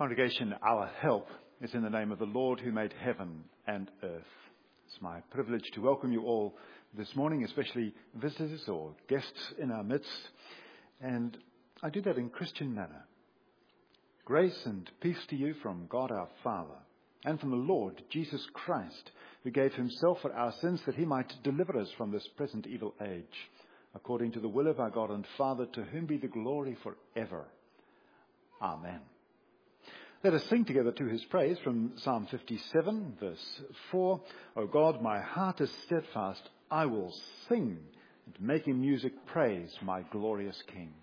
Congregation, our help is in the name of the Lord who made heaven and earth. It's my privilege to welcome you all this morning, especially visitors or guests in our midst. And I do that in Christian manner. Grace and peace to you from God our Father and from the Lord Jesus Christ, who gave himself for our sins that he might deliver us from this present evil age, according to the will of our God and Father, to whom be the glory forever. Amen. Let us sing together to his praise from Psalm 57, verse 4. O God, my heart is steadfast. I will sing and make in music praise my glorious King.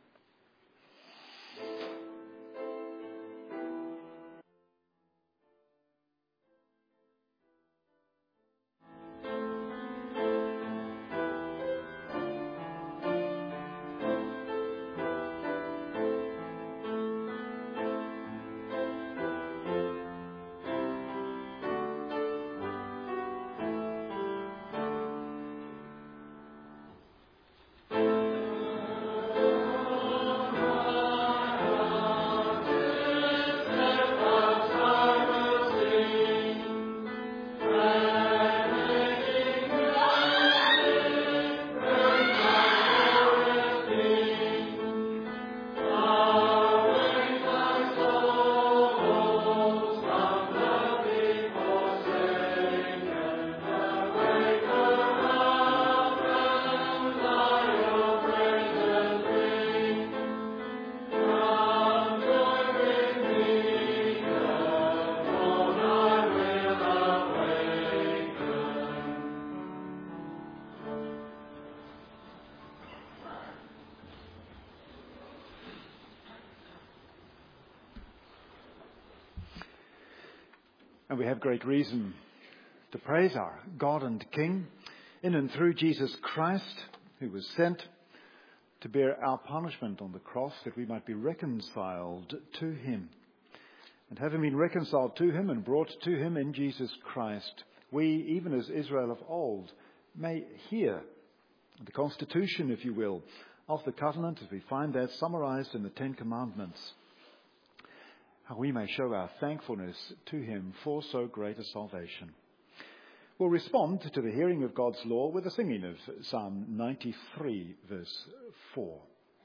And we have great reason to praise our God and King in and through Jesus Christ, who was sent to bear our punishment on the cross that we might be reconciled to him. And having been reconciled to him and brought to him in Jesus Christ, we, even as Israel of old, may hear the constitution, if you will, of the covenant as we find that summarized in the Ten Commandments, how we may show our thankfulness to him for so great a salvation. We'll respond to the hearing of God's law with the singing of Psalm 93, verse 4.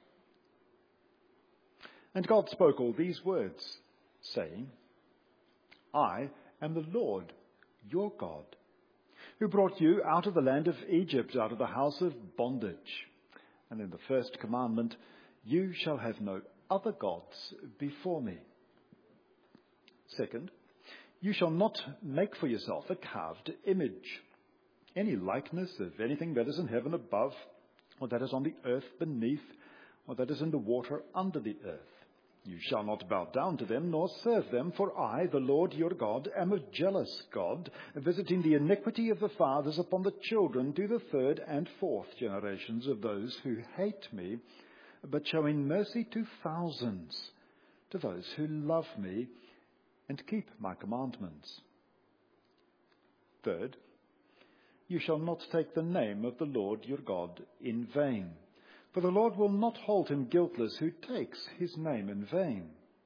And God spoke all these words, saying, I am the Lord, your God, who brought you out of the land of Egypt, out of the house of bondage. And in the first commandment, you shall have no other gods before me. Second, you shall not make for yourself a carved image, any likeness of anything that is in heaven above, or that is on the earth beneath, or that is in the water under the earth. You shall not bow down to them, nor serve them, for I, the Lord your God, am a jealous God, visiting the iniquity of the fathers upon the children to the third and fourth generations of those who hate me, but showing mercy to thousands, to those who love me and keep my commandments. Third, you shall not take the name of the Lord your God in vain, for the Lord will not hold him guiltless who takes his name in vain.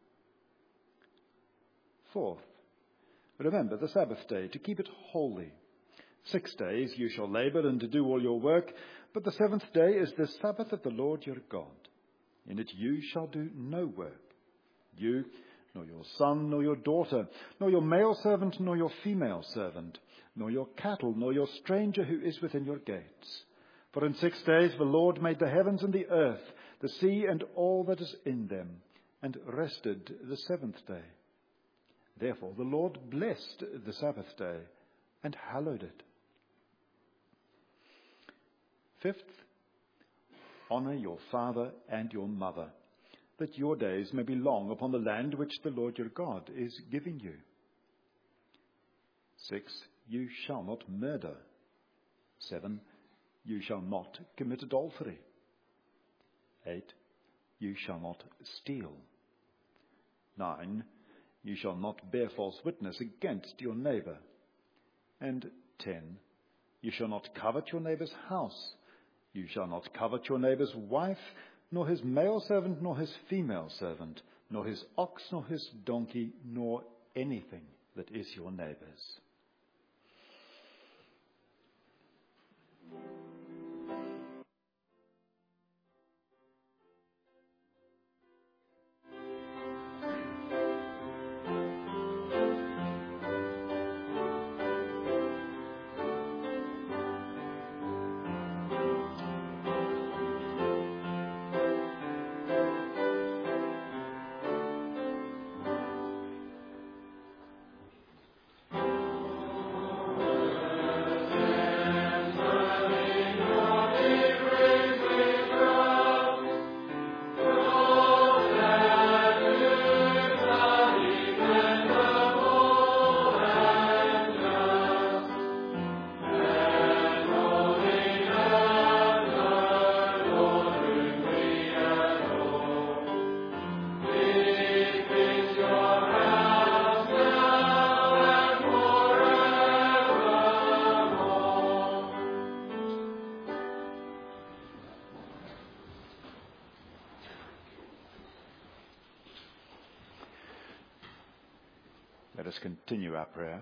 Fourth, remember the Sabbath day to keep it holy. 6 days you shall labor and do all your work, but the seventh day is the Sabbath of the Lord your God. In it you shall do no work, you, nor your son, nor your daughter, nor your male servant, nor your female servant, nor your cattle, nor your stranger who is within your gates. For in 6 days the Lord made the heavens and the earth, the sea and all that is in them, and rested the seventh day. Therefore the Lord blessed the Sabbath day and hallowed it. Fifth, honor your father and your mother, that your days may be long upon the land which the Lord your God is giving you. 6, you shall not murder. 7, you shall not commit adultery. 8, you shall not steal. 9, you shall not bear false witness against your neighbor. And 10, you shall not covet your neighbor's house. You shall not covet your neighbor's wife, nor his male servant, nor his female servant, nor his ox, nor his donkey, nor anything that is your neighbour's. Let us continue our prayer.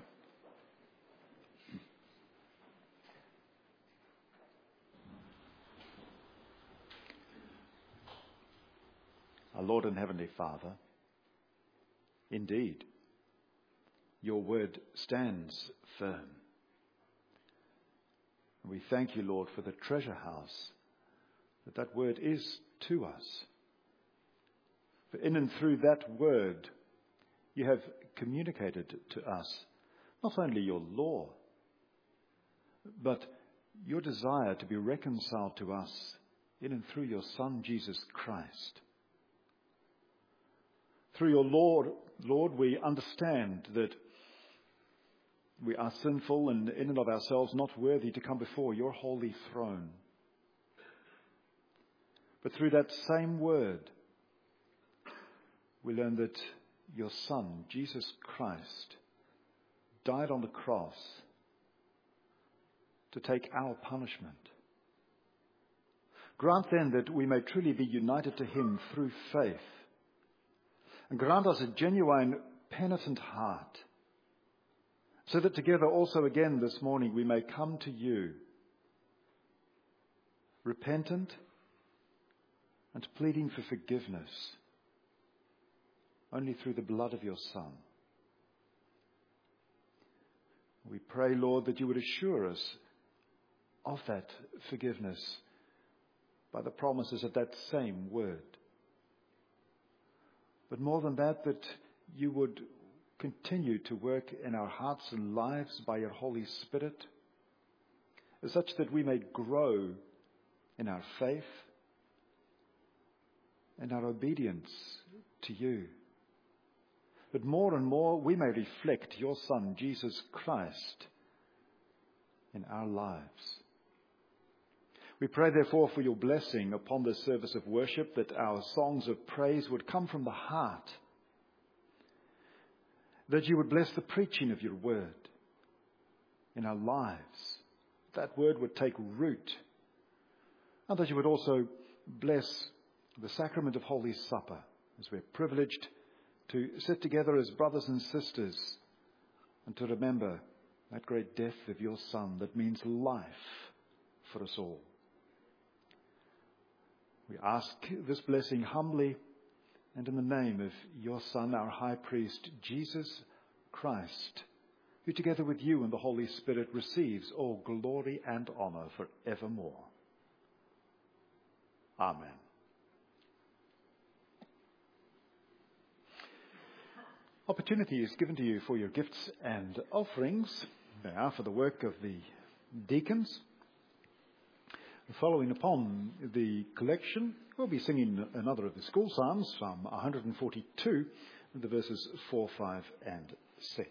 Our Lord and Heavenly Father, indeed, your word stands firm. We thank you, Lord, for the treasure house that word is to us. For in and through that word, you have communicated to us not only your law, but your desire to be reconciled to us in and through your Son, Jesus Christ. Through your Lord, we understand that we are sinful and in and of ourselves not worthy to come before your holy throne. But through that same word, we learn that your Son, Jesus Christ, died on the cross to take our punishment. Grant then that we may truly be united to him through faith, and grant us a genuine penitent heart, so that together also again this morning we may come to you, repentant and pleading for forgiveness, only through the blood of your Son. We pray, Lord, that you would assure us of that forgiveness by the promises of that same word. But more than that, that you would continue to work in our hearts and lives by your Holy Spirit, such that we may grow in our faith and our obedience to you. But more and more we may reflect your Son, Jesus Christ, in our lives. We pray therefore for your blessing upon this service of worship, that our songs of praise would come from the heart, that you would bless the preaching of your word in our lives, that word would take root, and that you would also bless the sacrament of Holy Supper as we're privileged to sit together as brothers and sisters and to remember that great death of your Son that means life for us all. We ask this blessing humbly and in the name of your Son, our High Priest, Jesus Christ, who together with you and the Holy Spirit receives all glory and honor forevermore. Amen. Opportunity is given to you for your gifts and offerings. They are for the work of the deacons. Following upon the collection, we'll be singing another of the school psalms, Psalm 142, the verses 4, 5 and 6.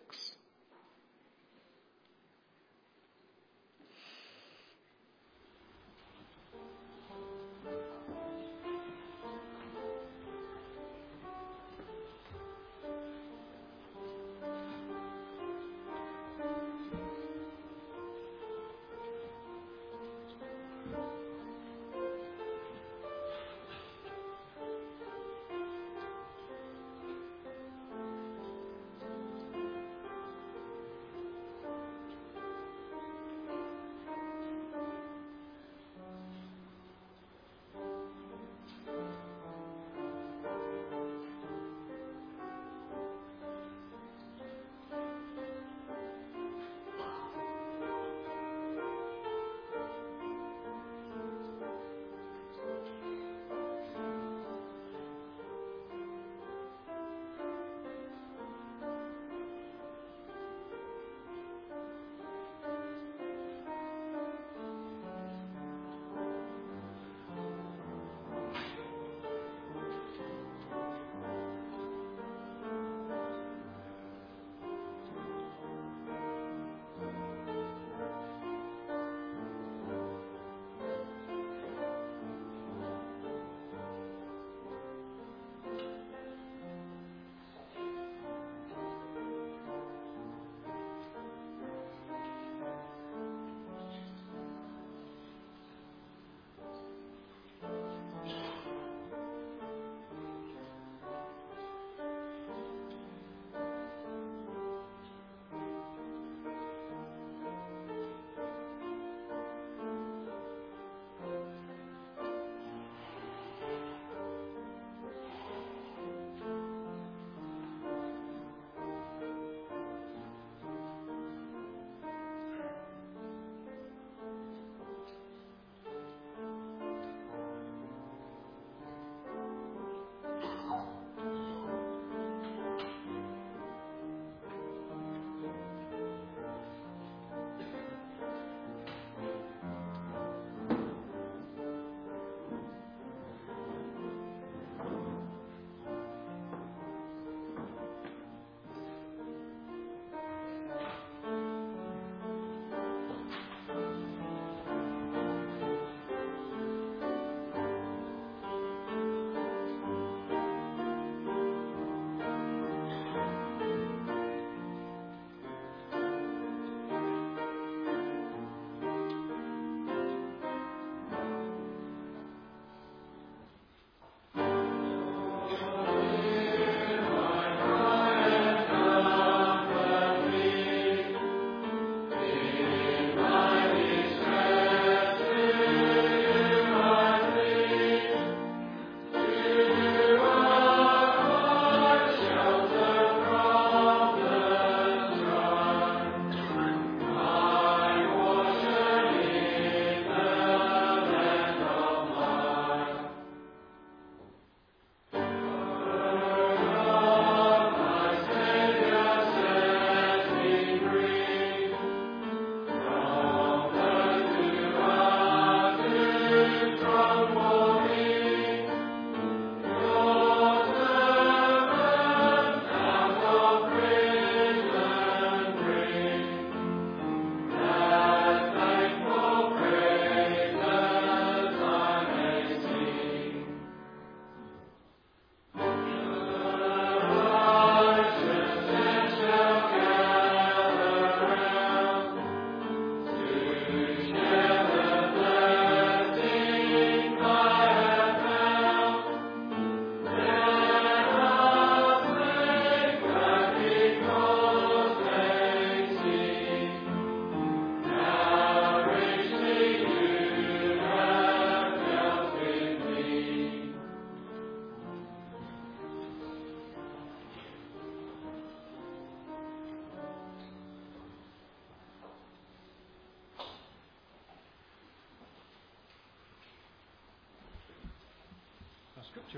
scripture.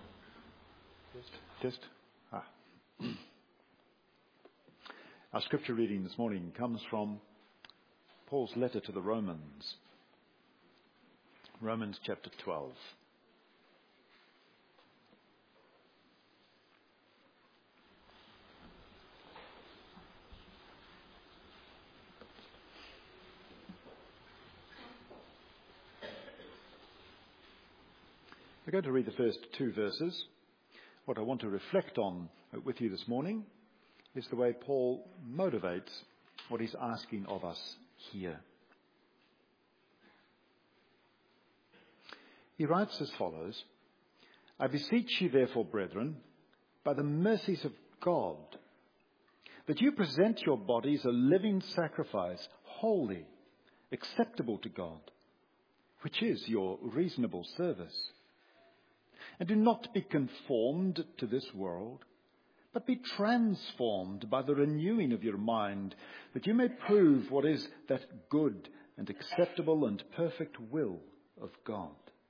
Test. Our scripture reading this morning comes from Paul's letter to the Romans. Romans chapter 12. We're going to read the first two verses. What I want to reflect on with you this morning is the way Paul motivates what he's asking of us here. He writes as follows: I beseech you therefore, brethren, by the mercies of God, that you present your bodies a living sacrifice, holy, acceptable to God, which is your reasonable service. And do not be conformed to this world, but be transformed by the renewing of your mind, that you may prove what is that good and acceptable and perfect will of God.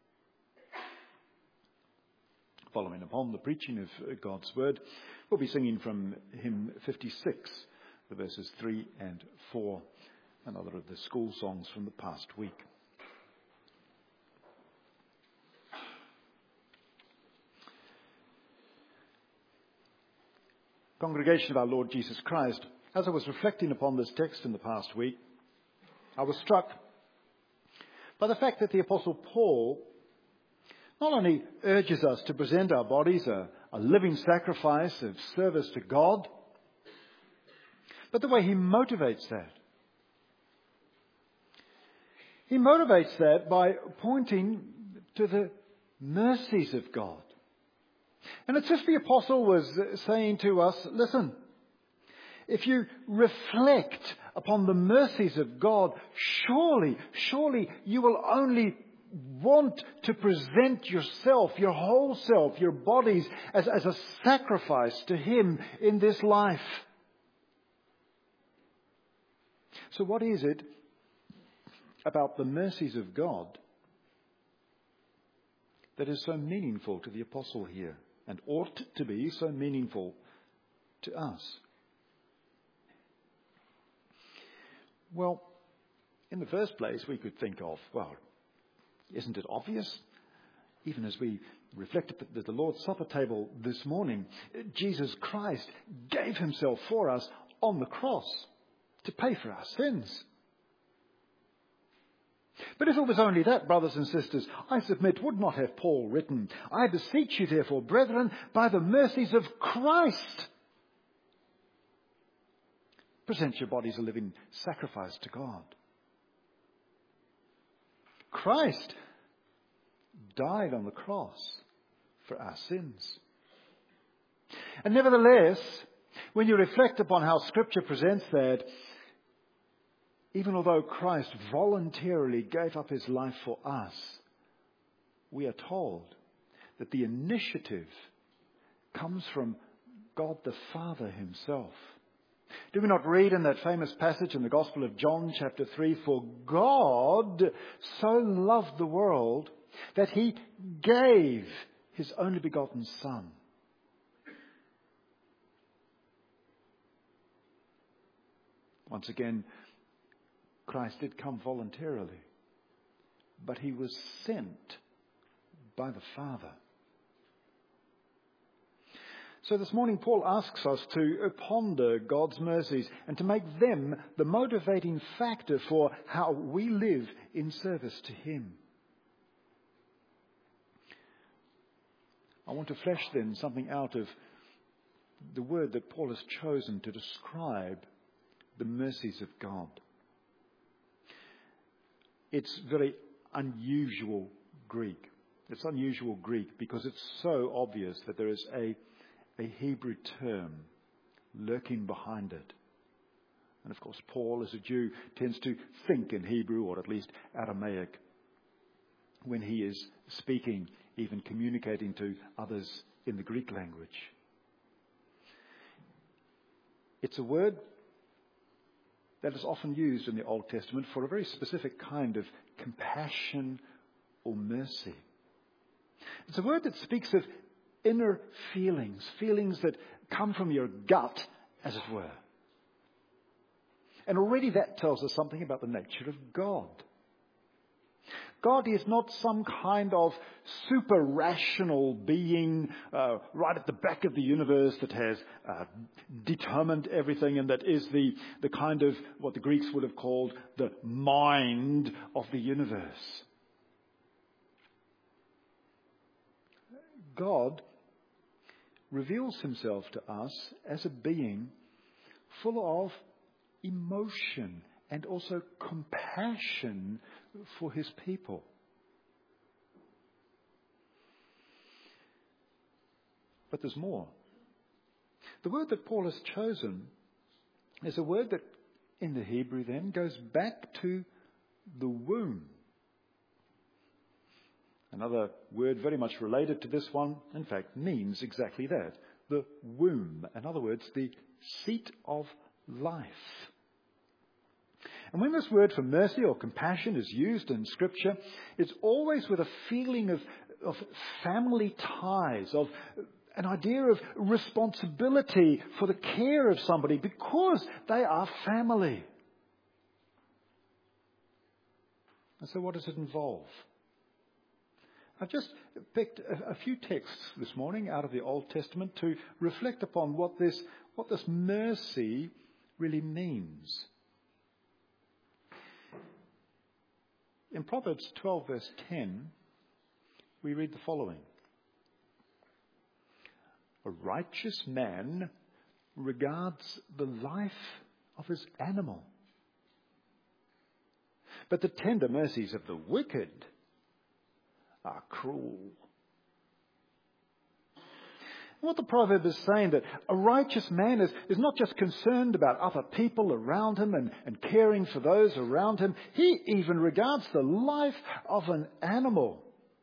Following upon the preaching of God's word, we'll be singing from hymn 56, the verses 3 and 4, another of the school songs from the past week. Congregation of our Lord Jesus Christ, as I was reflecting upon this text in the past week, I was struck by the fact that the Apostle Paul not only urges us to present our bodies a living sacrifice of service to God, but the way he motivates that. He motivates that by pointing to the mercies of God. And it's as if the apostle was saying to us, listen, if you reflect upon the mercies of God, surely you will only want to present yourself, your whole self, your bodies as a sacrifice to him in this life. So what is it about the mercies of God that is so meaningful to the apostle here, and ought to be so meaningful to us? Well, in the first place, we could think of, well, isn't it obvious? Even as we reflect at the Lord's Supper table this morning, Jesus Christ gave himself for us on the cross to pay for our sins. But if it was only that, brothers and sisters, I submit would not have Paul written, I beseech you therefore, brethren, by the mercies of Christ, present your bodies a living sacrifice to God. Christ died on the cross for our sins. And nevertheless, when you reflect upon how Scripture presents that, even although Christ voluntarily gave up his life for us, we are told that the initiative comes from God the Father himself. Do we not read in that famous passage in the Gospel of John chapter 3, for God so loved the world that he gave his only begotten Son. Once again, Christ did come voluntarily, but he was sent by the Father. So this morning, Paul asks us to ponder God's mercies and to make them the motivating factor for how we live in service to him. I want to flesh then something out of the word that Paul has chosen to describe the mercies of God. It's very unusual Greek. It's unusual Greek because it's so obvious that there is a Hebrew term lurking behind it. And of course, Paul, as a Jew, tends to think in Hebrew, or at least Aramaic, when he is speaking, even communicating to others in the Greek language. It's a word that is often used in the Old Testament for a very specific kind of compassion or mercy. It's a word that speaks of inner feelings, feelings that come from your gut, as it were. And already that tells us something about the nature of God. God is not some kind of super rational being right at the back of the universe that has determined everything and that is the kind of what the Greeks would have called the mind of the universe. God reveals himself to us as a being full of emotion and also compassion for his people. But there's more. The word that Paul has chosen is a word that in the Hebrew then goes back to the womb. Another word very much related to this one, in fact, means exactly that. The womb. In other words, the seat of life. And when this word for mercy or compassion is used in Scripture, it's always with a feeling of family ties, of an idea of responsibility for the care of somebody because they are family. And so what does it involve? I've just picked a few texts this morning out of the Old Testament to reflect upon what this mercy really means. In Proverbs 12, verse 10, we read the following. A righteous man regards the life of his animal, but the tender mercies of the wicked are cruel. What the proverb is saying, that a righteous man is not just concerned about other people around him and caring for those around him. He even regards the life of an animal.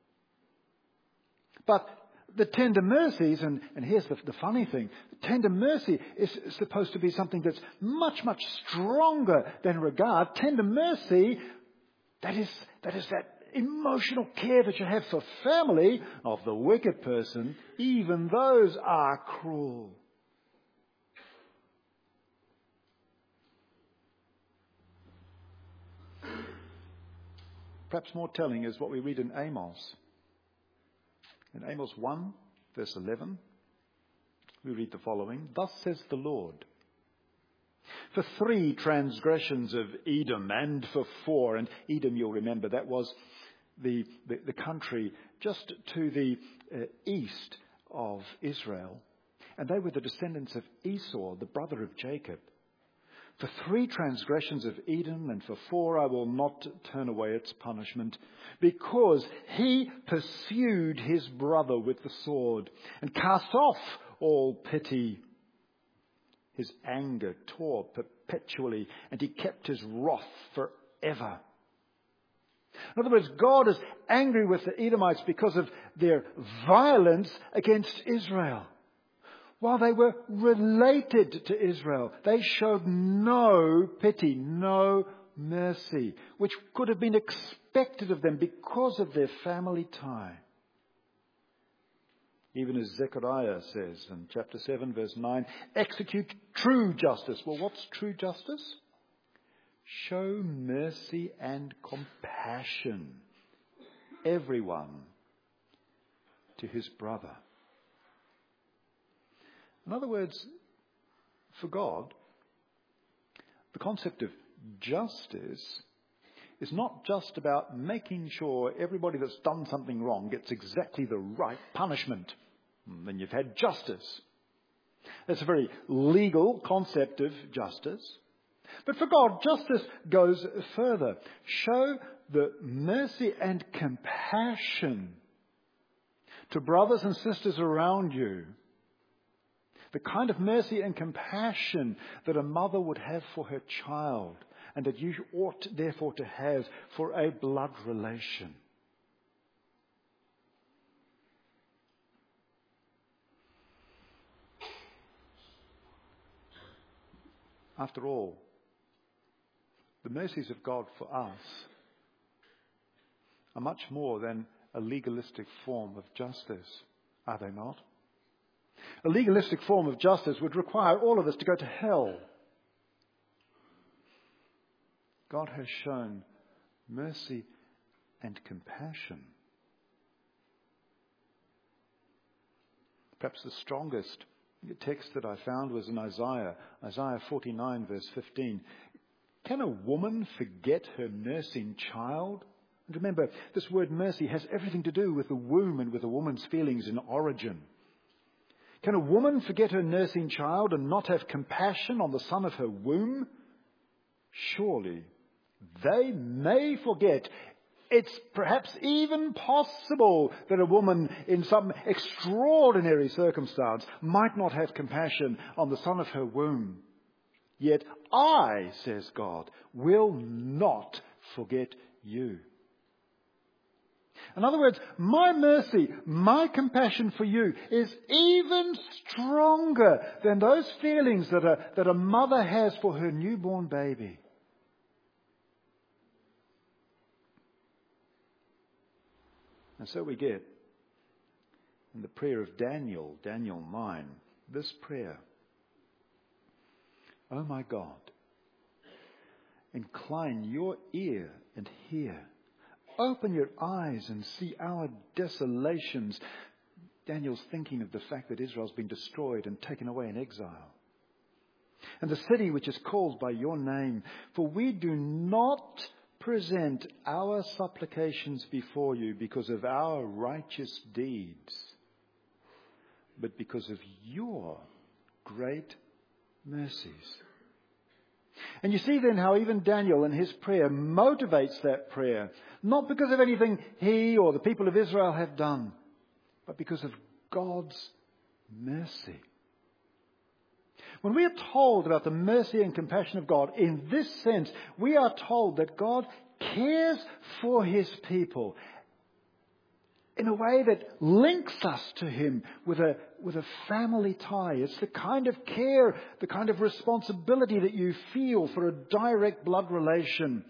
But the tender mercies, and here's the funny thing, tender mercy is supposed to be something that's much, much stronger than regard. Tender mercy, that is that emotional care that you have for family of the wicked person, even those are cruel. Perhaps more telling is what we read in Amos. In Amos 1, verse 11, we read the following. Thus says the Lord, for 3 transgressions of Edom and for 4, and Edom, you'll remember, that was the country just to the east of Israel. And they were the descendants of Esau, the brother of Jacob. For 3 transgressions of Edom and for 4 I will not turn away its punishment, because he pursued his brother with the sword and cast off all pity. His anger tore perpetually, and he kept his wrath forever. In other words, God is angry with the Edomites because of their violence against Israel. While they were related to Israel, they showed no pity, no mercy, which could have been expected of them because of their family tie. Even as Zechariah says in chapter 7, verse 9, execute true justice. Well, what's true justice? Show mercy and compassion, everyone to his brother. In other words, for God, the concept of justice is not just about making sure everybody that's done something wrong gets exactly the right punishment. And then you've had justice. That's a very legal concept of justice. But for God, justice goes further. Show the mercy and compassion to brothers and sisters around you. The kind of mercy and compassion that a mother would have for her child, and that you ought therefore to have for a blood relation. After all, the mercies of God for us are much more than a legalistic form of justice, are they not? A legalistic form of justice would require all of us to go to hell. God has shown mercy and compassion. Perhaps the strongest text that I found was in Isaiah 49, verse 15. Can a woman forget her nursing child? And remember, this word mercy has everything to do with the womb and with a woman's feelings in origin. Can a woman forget her nursing child and not have compassion on the son of her womb? Surely they may forget. It's perhaps even possible that a woman in some extraordinary circumstance might not have compassion on the son of her womb. Yet I, says God, will not forget you. In other words, my mercy, my compassion for you is even stronger than those feelings that a mother has for her newborn baby. And so we get in the prayer of Daniel 9, this prayer. Oh my God, incline your ear and hear. Open your eyes and see our desolations. Daniel's thinking of the fact that Israel's been destroyed and taken away in exile. And the city which is called by your name, for we do not present our supplications before you because of our righteous deeds, but because of your great mercies. And you see then how even Daniel in his prayer motivates that prayer, not because of anything he or the people of Israel have done, but because of God's mercy. When we are told about the mercy and compassion of God in this sense, we are told that God cares for his people in a way that links us to him with a family tie. It's the kind of care, the kind of responsibility that you feel for a direct blood relation.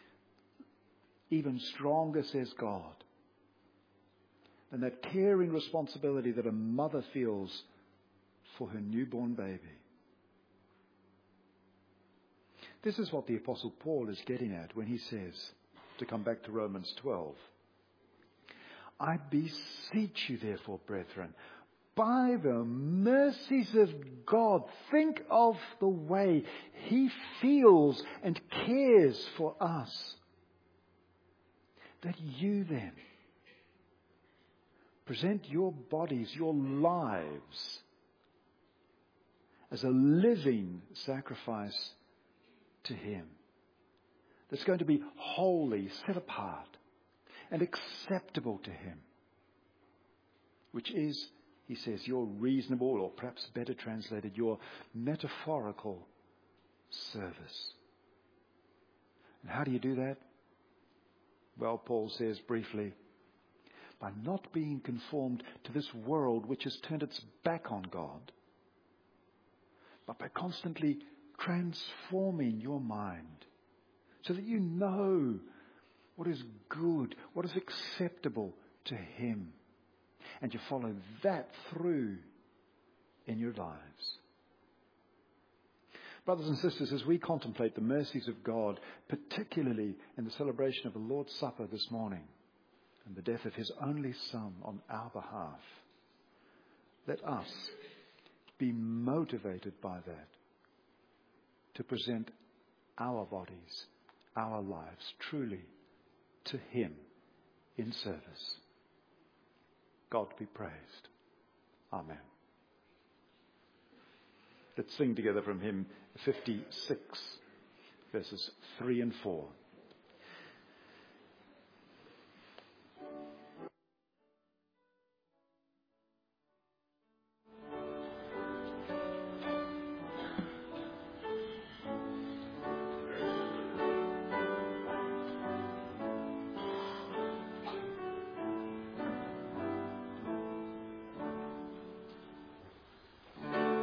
Even stronger, says God, than that caring responsibility that a mother feels for her newborn baby. This is what the Apostle Paul is getting at when he says, to come back to Romans 12, I beseech you therefore, brethren, by the mercies of God, think of the way he feels and cares for us, that you then present your bodies, your lives, as a living sacrifice to him, that's going to be holy, set apart, and acceptable to him, which is, he says, your reasonable, or perhaps better translated, your metaphorical service. And how do you do that? Well, Paul says briefly, by not being conformed to this world which has turned its back on God, but by constantly transforming your mind so that you know what is good, what is acceptable to him. And you follow that through in your lives. Brothers and sisters, as we contemplate the mercies of God, particularly in the celebration of the Lord's Supper this morning and the death of his only Son on our behalf, let us be motivated by that to present our bodies, our lives, truly to him in service. God be praised. Amen. Let's sing together from hymn 56, verses 3 and 4.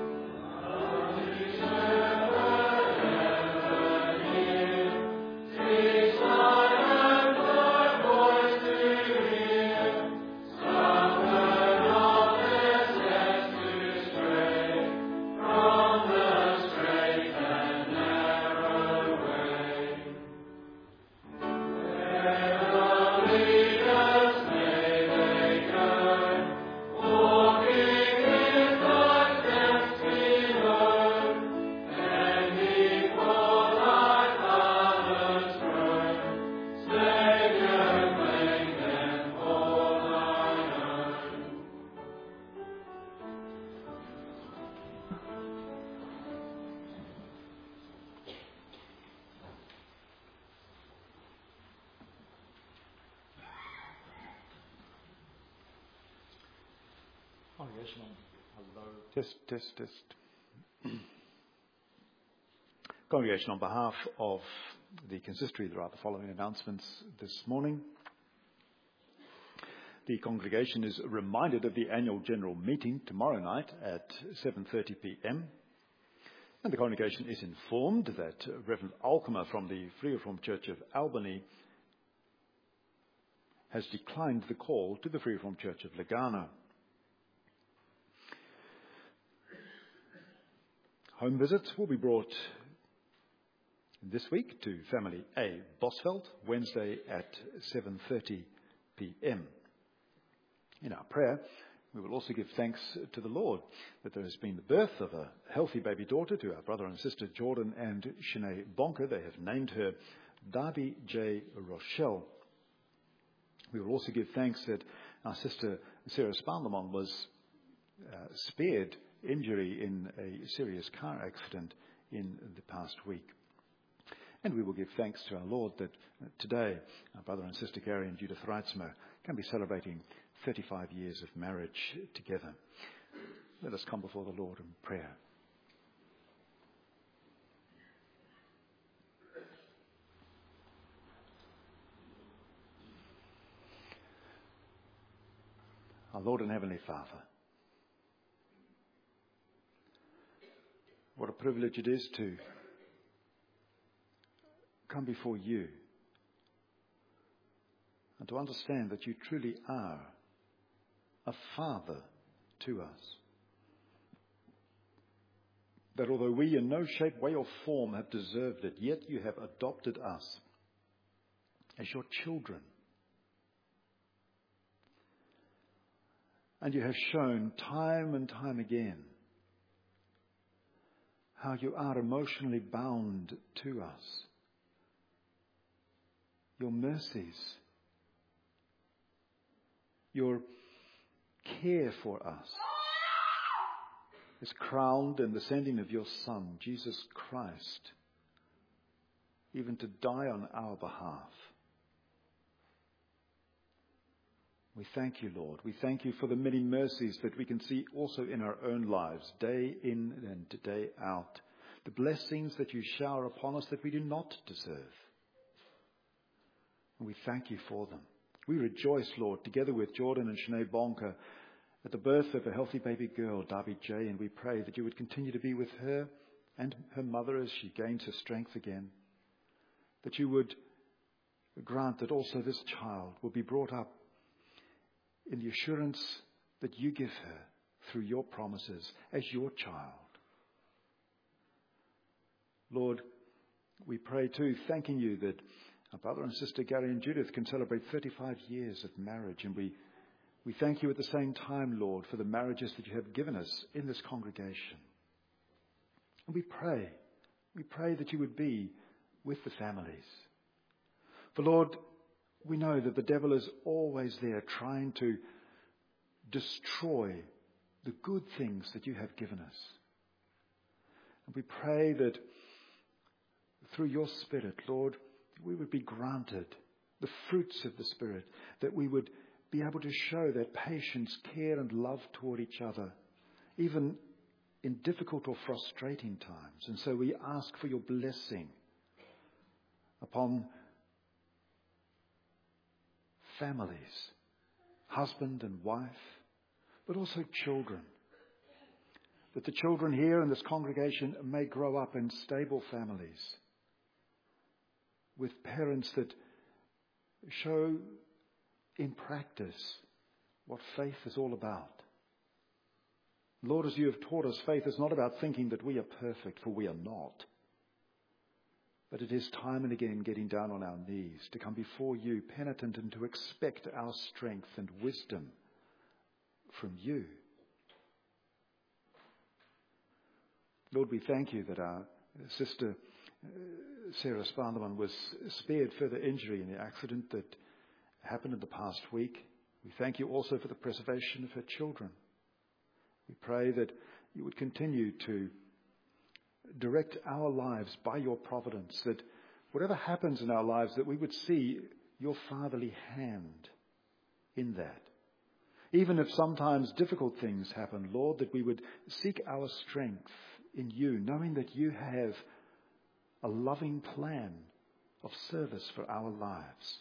Amen. Congregation, hello. Test. Congregation, on behalf of the consistory, there are the following announcements this morning. The congregation is reminded of the annual general meeting tomorrow night at 7:30 p.m. And the congregation is informed that Reverend Alkema from the Free Reformed Church of Albany has declined the call to the Free Reformed Church of Lagana. Home visits will be brought this week to Family A, Bosveld, Wednesday at 7:30 p.m. In our prayer, we will also give thanks to the Lord that there has been the birth of a healthy baby daughter to our brother and sister Jordan and Sinead Bonker. They have named her Darby J. Rochelle. We will also give thanks that our sister Sarah Spanderman was spared injury in a serious car accident in the past week. And we will give thanks to our Lord that today our brother and sister Gary and Judith Reitzmer can be celebrating 35 years of marriage together. Let us come before the Lord in prayer. Our Lord and Heavenly Father, what a privilege it is to come before you and to understand that you truly are a Father to us. That although we in no shape, way or form have deserved it, yet you have adopted us as your children. And you have shown time and time again how you are emotionally bound to us. Your mercies, your care for us is crowned in the sending of your Son, Jesus Christ, even to die on our behalf. We thank you, Lord. We thank you for the many mercies that we can see also in our own lives, day in and day out. The blessings that you shower upon us that we do not deserve. And we thank you for them. We rejoice, Lord, together with Jordan and Sinead Bonker at the birth of a healthy baby girl, Darby J. And we pray that you would continue to be with her and her mother as she gains her strength again. That you would grant that also this child will be brought up in the assurance that you give her through your promises as your child. Lord, we pray too, thanking you that our brother and sister Gary and Judith can celebrate 35 years of marriage. And we thank you at the same time, Lord, for the marriages that you have given us in this congregation. And we pray that you would be with the families. For Lord, we know that the devil is always there trying to destroy the good things that you have given us. And we pray that through your Spirit, Lord, we would be granted the fruits of the Spirit, that we would be able to show that patience, care and love toward each other, even in difficult or frustrating times. And so we ask for your blessing upon families, husband and wife, but also children. That the children here in this congregation may grow up in stable families with parents that show in practice what faith is all about. Lord, as you have taught us, faith is not about thinking that we are perfect, for we are not. But it is time and again getting down on our knees to come before you penitent and to expect our strength and wisdom from you. Lord, we thank you that our sister Sarah Spanderman was spared further injury in the accident that happened in the past week. We thank you also for the preservation of her children. We pray that you would continue to direct our lives by your providence, that whatever happens in our lives, that we would see your fatherly hand in that. Even if sometimes difficult things happen, Lord, that we would seek our strength in you, knowing that you have a loving plan of service for our lives.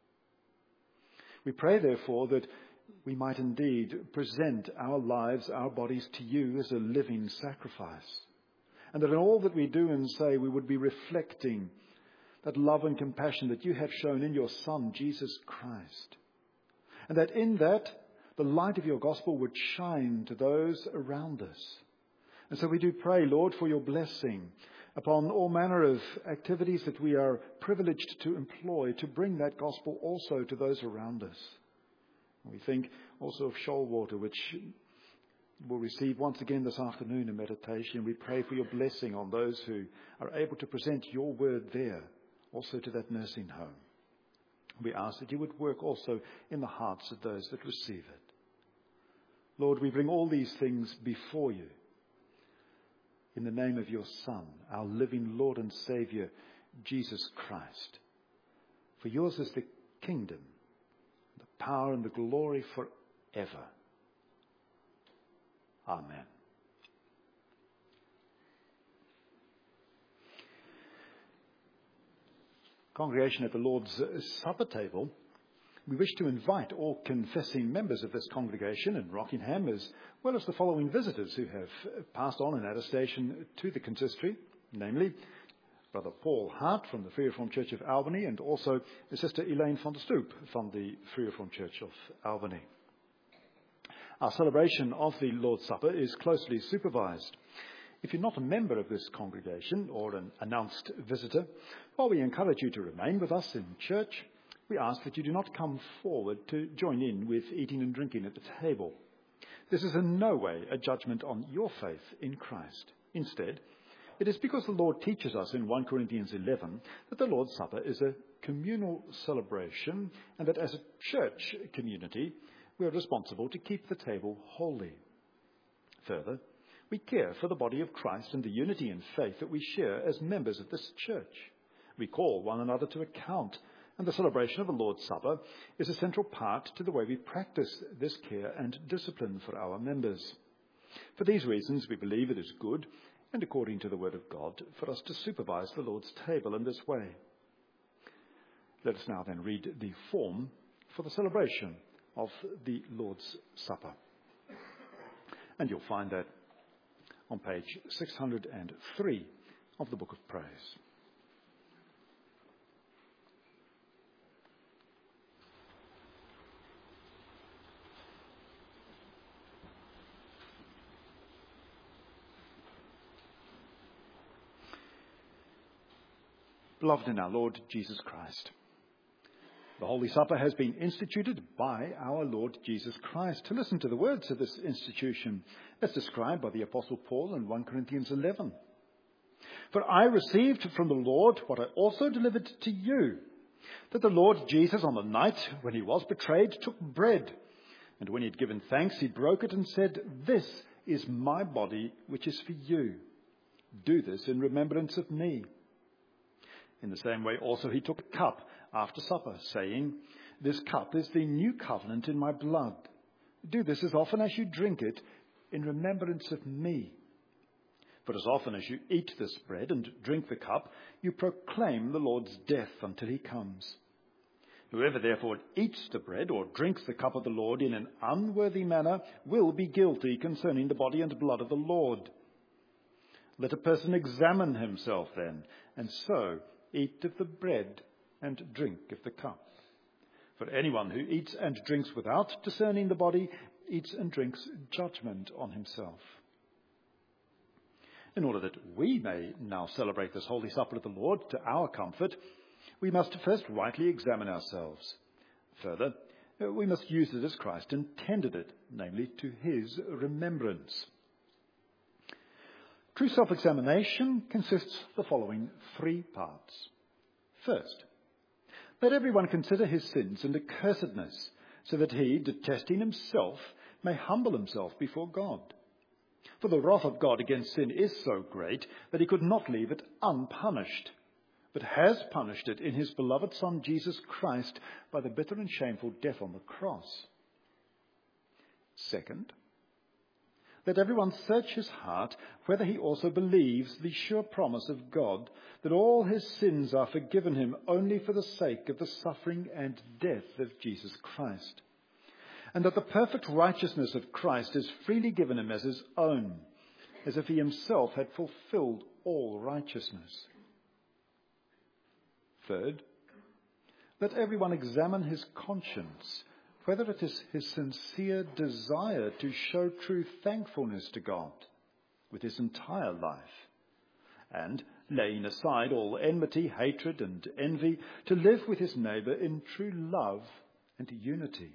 We pray, therefore, that we might indeed present our lives, our bodies to you as a living sacrifice, and that in all that we do and say, we would be reflecting that love and compassion that you have shown in your Son, Jesus Christ, and that in that, the light of your gospel would shine to those around us. And so we do pray, Lord, for your blessing upon all manner of activities that we are privileged to employ to bring that gospel also to those around us. We think also of Shoalwater, which will receive once again this afternoon a meditation. We pray for your blessing on those who are able to present your word there, also to that nursing home. We ask that you would work also in the hearts of those that receive it. Lord, we bring all these things before you in the name of your Son, our living Lord and Saviour, Jesus Christ. For yours is the kingdom, the power and the glory forever. Amen. Congregation at the Lord's Supper table, we wish to invite all confessing members of this congregation in Rockingham, as well as the following visitors who have passed on an attestation to the consistory, namely Brother Paul Hart from the Free Reformed Church of Albany, and also Sister Elaine van der Stoep from the Free Reformed Church of Albany. Our celebration of the Lord's Supper is closely supervised. If you're not a member of this congregation or an announced visitor, while we encourage you to remain with us in church, we ask that you do not come forward to join in with eating and drinking at the table. This is in no way a judgment on your faith in Christ. Instead, it is because the Lord teaches us in 1 Corinthians 11 that the Lord's Supper is a communal celebration, and that as a church community, we are responsible to keep the table holy. Further, we care for the body of Christ and the unity in faith that we share as members of this church. We call one another to account, and the celebration of the Lord's Supper is a central part to the way we practice this care and discipline for our members. For these reasons, we believe it is good, and according to the Word of God, for us to supervise the Lord's table in this way. Let us now then read the form for the celebration of the Lord's Supper. And you'll find that on page 603 of the Book of Praise. Beloved in our Lord Jesus Christ, the Holy Supper has been instituted by our Lord Jesus Christ. To listen to the words of this institution as described by the Apostle Paul in 1 Corinthians 11. For I received from the Lord what I also delivered to you, that the Lord Jesus on the night when he was betrayed took bread, and when he had given thanks he broke it and said, "This is my body which is for you. Do this in remembrance of me." In the same way also he took a cup after supper, saying, "This cup is the new covenant in my blood. Do this as often as you drink it in remembrance of me. For as often as you eat this bread and drink the cup, you proclaim the Lord's death until he comes. Whoever therefore eats the bread or drinks the cup of the Lord in an unworthy manner will be guilty concerning the body and blood of the Lord. Let a person examine himself then, and so eat of the bread and drink of the cup. For anyone who eats and drinks without discerning the body eats and drinks judgment on himself." In order that we may now celebrate this Holy Supper of the Lord to our comfort, we must first rightly examine ourselves. Further, we must use it as Christ intended it, namely to his remembrance. True self-examination consists of the following three parts. First, let everyone consider his sins and accursedness, so that he, detesting himself, may humble himself before God. For the wrath of God against sin is so great that he could not leave it unpunished, but has punished it in his beloved Son Jesus Christ by the bitter and shameful death on the cross. Second, let everyone search his heart whether he also believes the sure promise of God that all his sins are forgiven him only for the sake of the suffering and death of Jesus Christ, and that the perfect righteousness of Christ is freely given him as his own, as if he himself had fulfilled all righteousness. Third, let everyone examine his conscience, whether it is his sincere desire to show true thankfulness to God with his entire life, and, laying aside all enmity, hatred, and envy, to live with his neighbour in true love and unity.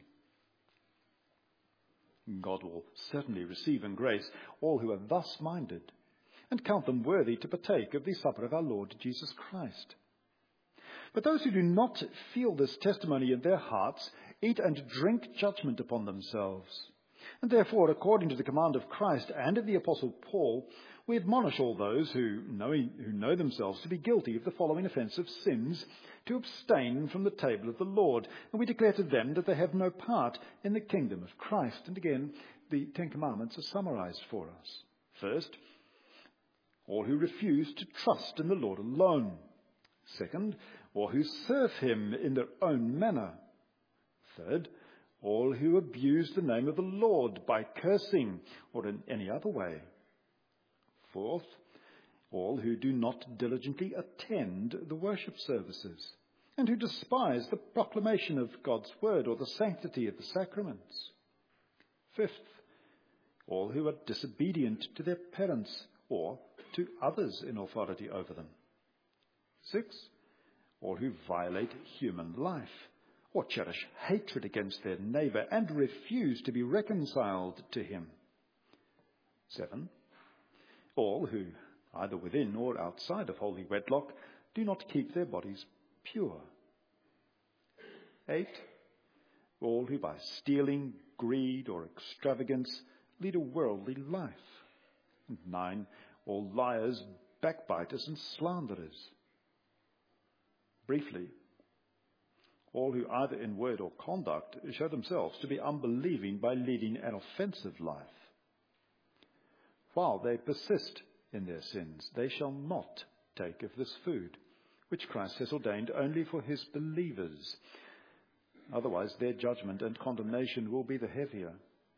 God will certainly receive in grace all who are thus minded, and count them worthy to partake of the supper of our Lord Jesus Christ. But those who do not feel this testimony in their hearts eat and drink judgment upon themselves. And therefore, according to the command of Christ and of the Apostle Paul, we admonish all those who know themselves to be guilty of the following offensive sins to abstain from the table of the Lord. And we declare to them that they have no part in the kingdom of Christ. And again, the Ten Commandments are summarized for us. First, all who refuse to trust in the Lord alone. Second, all who serve him in their own manner. Third, all who abuse the name of the Lord by cursing or in any other way. Fourth, all who do not diligently attend the worship services and who despise the proclamation of God's word or the sanctity of the sacraments. Fifth, all who are disobedient to their parents or to others in authority over them. Sixth, all who violate human life or cherish hatred against their neighbour and refuse to be reconciled to him. 7. All who, either within or outside of holy wedlock, do not keep their bodies pure. 8. All who by stealing, greed, or extravagance lead a worldly life. And 9. All liars, backbiters, and slanderers. Briefly, all who either in word or conduct show themselves to be unbelieving by leading an offensive life. While they persist in their sins, they shall not take of this food, which Christ has ordained only for his believers. Otherwise, their judgment and condemnation will be the heavier.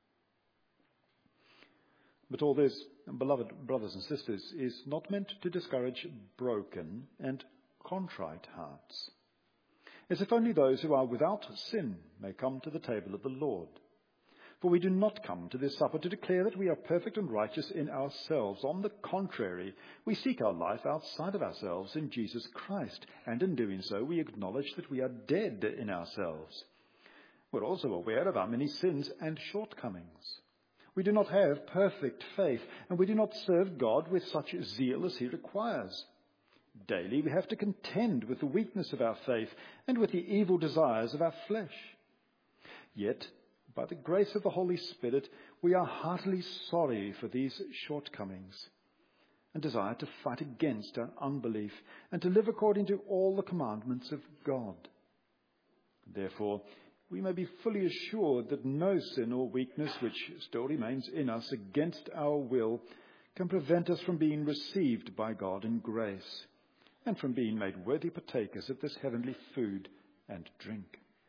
But all this, beloved brothers and sisters, is not meant to discourage broken and contrite hearts, as if only those who are without sin may come to the table of the Lord. For we do not come to this supper to declare that we are perfect and righteous in ourselves. On the contrary, we seek our life outside of ourselves in Jesus Christ, and in doing so we acknowledge that we are dead in ourselves. We're also aware of our many sins and shortcomings. We do not have perfect faith, and we do not serve God with such zeal as he requires. Daily we have to contend with the weakness of our faith and with the evil desires of our flesh. Yet, by the grace of the Holy Spirit, we are heartily sorry for these shortcomings and desire to fight against our unbelief and to live according to all the commandments of God. Therefore, we may be fully assured that no sin or weakness which still remains in us against our will can prevent us from being received by God in grace and from being made worthy partakers of this heavenly food and drink.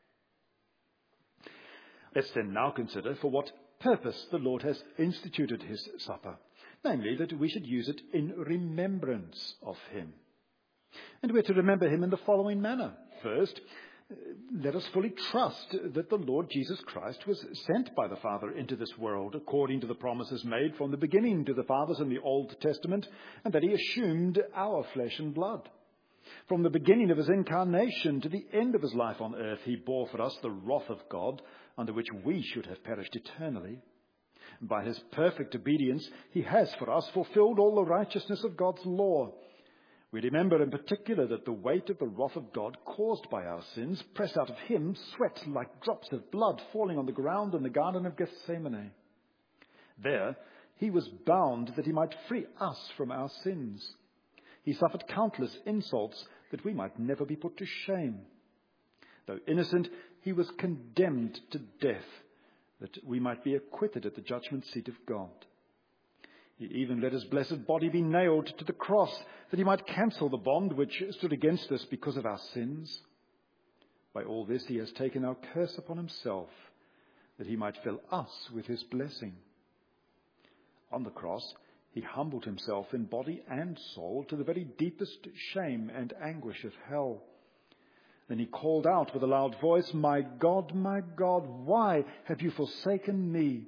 Let's then now consider for what purpose the Lord has instituted his supper, namely that we should use it in remembrance of him. And we're to remember him in the following manner. First, let us fully trust that the Lord Jesus Christ was sent by the Father into this world according to the promises made from the beginning to the fathers in the Old Testament, and that he assumed our flesh and blood. From the beginning of his incarnation to the end of his life on earth, he bore for us the wrath of God, under which we should have perished eternally. By his perfect obedience, he has for us fulfilled all the righteousness of God's law. We remember in particular that the weight of the wrath of God caused by our sins pressed out of him sweat like drops of blood falling on the ground in the Garden of Gethsemane. There, He was bound that he might free us from our sins. He suffered countless insults that we might never be put to shame. Though innocent, he was condemned to death, that we might be acquitted at the judgment seat of God. He even let his blessed body be nailed to the cross, that he might cancel the bond which stood against us because of our sins. By all this he has taken our curse upon himself, that he might fill us with his blessing. On the cross, he humbled himself in body and soul to the very deepest shame and anguish of hell. Then he called out with a loud voice, my God, why have you forsaken me?"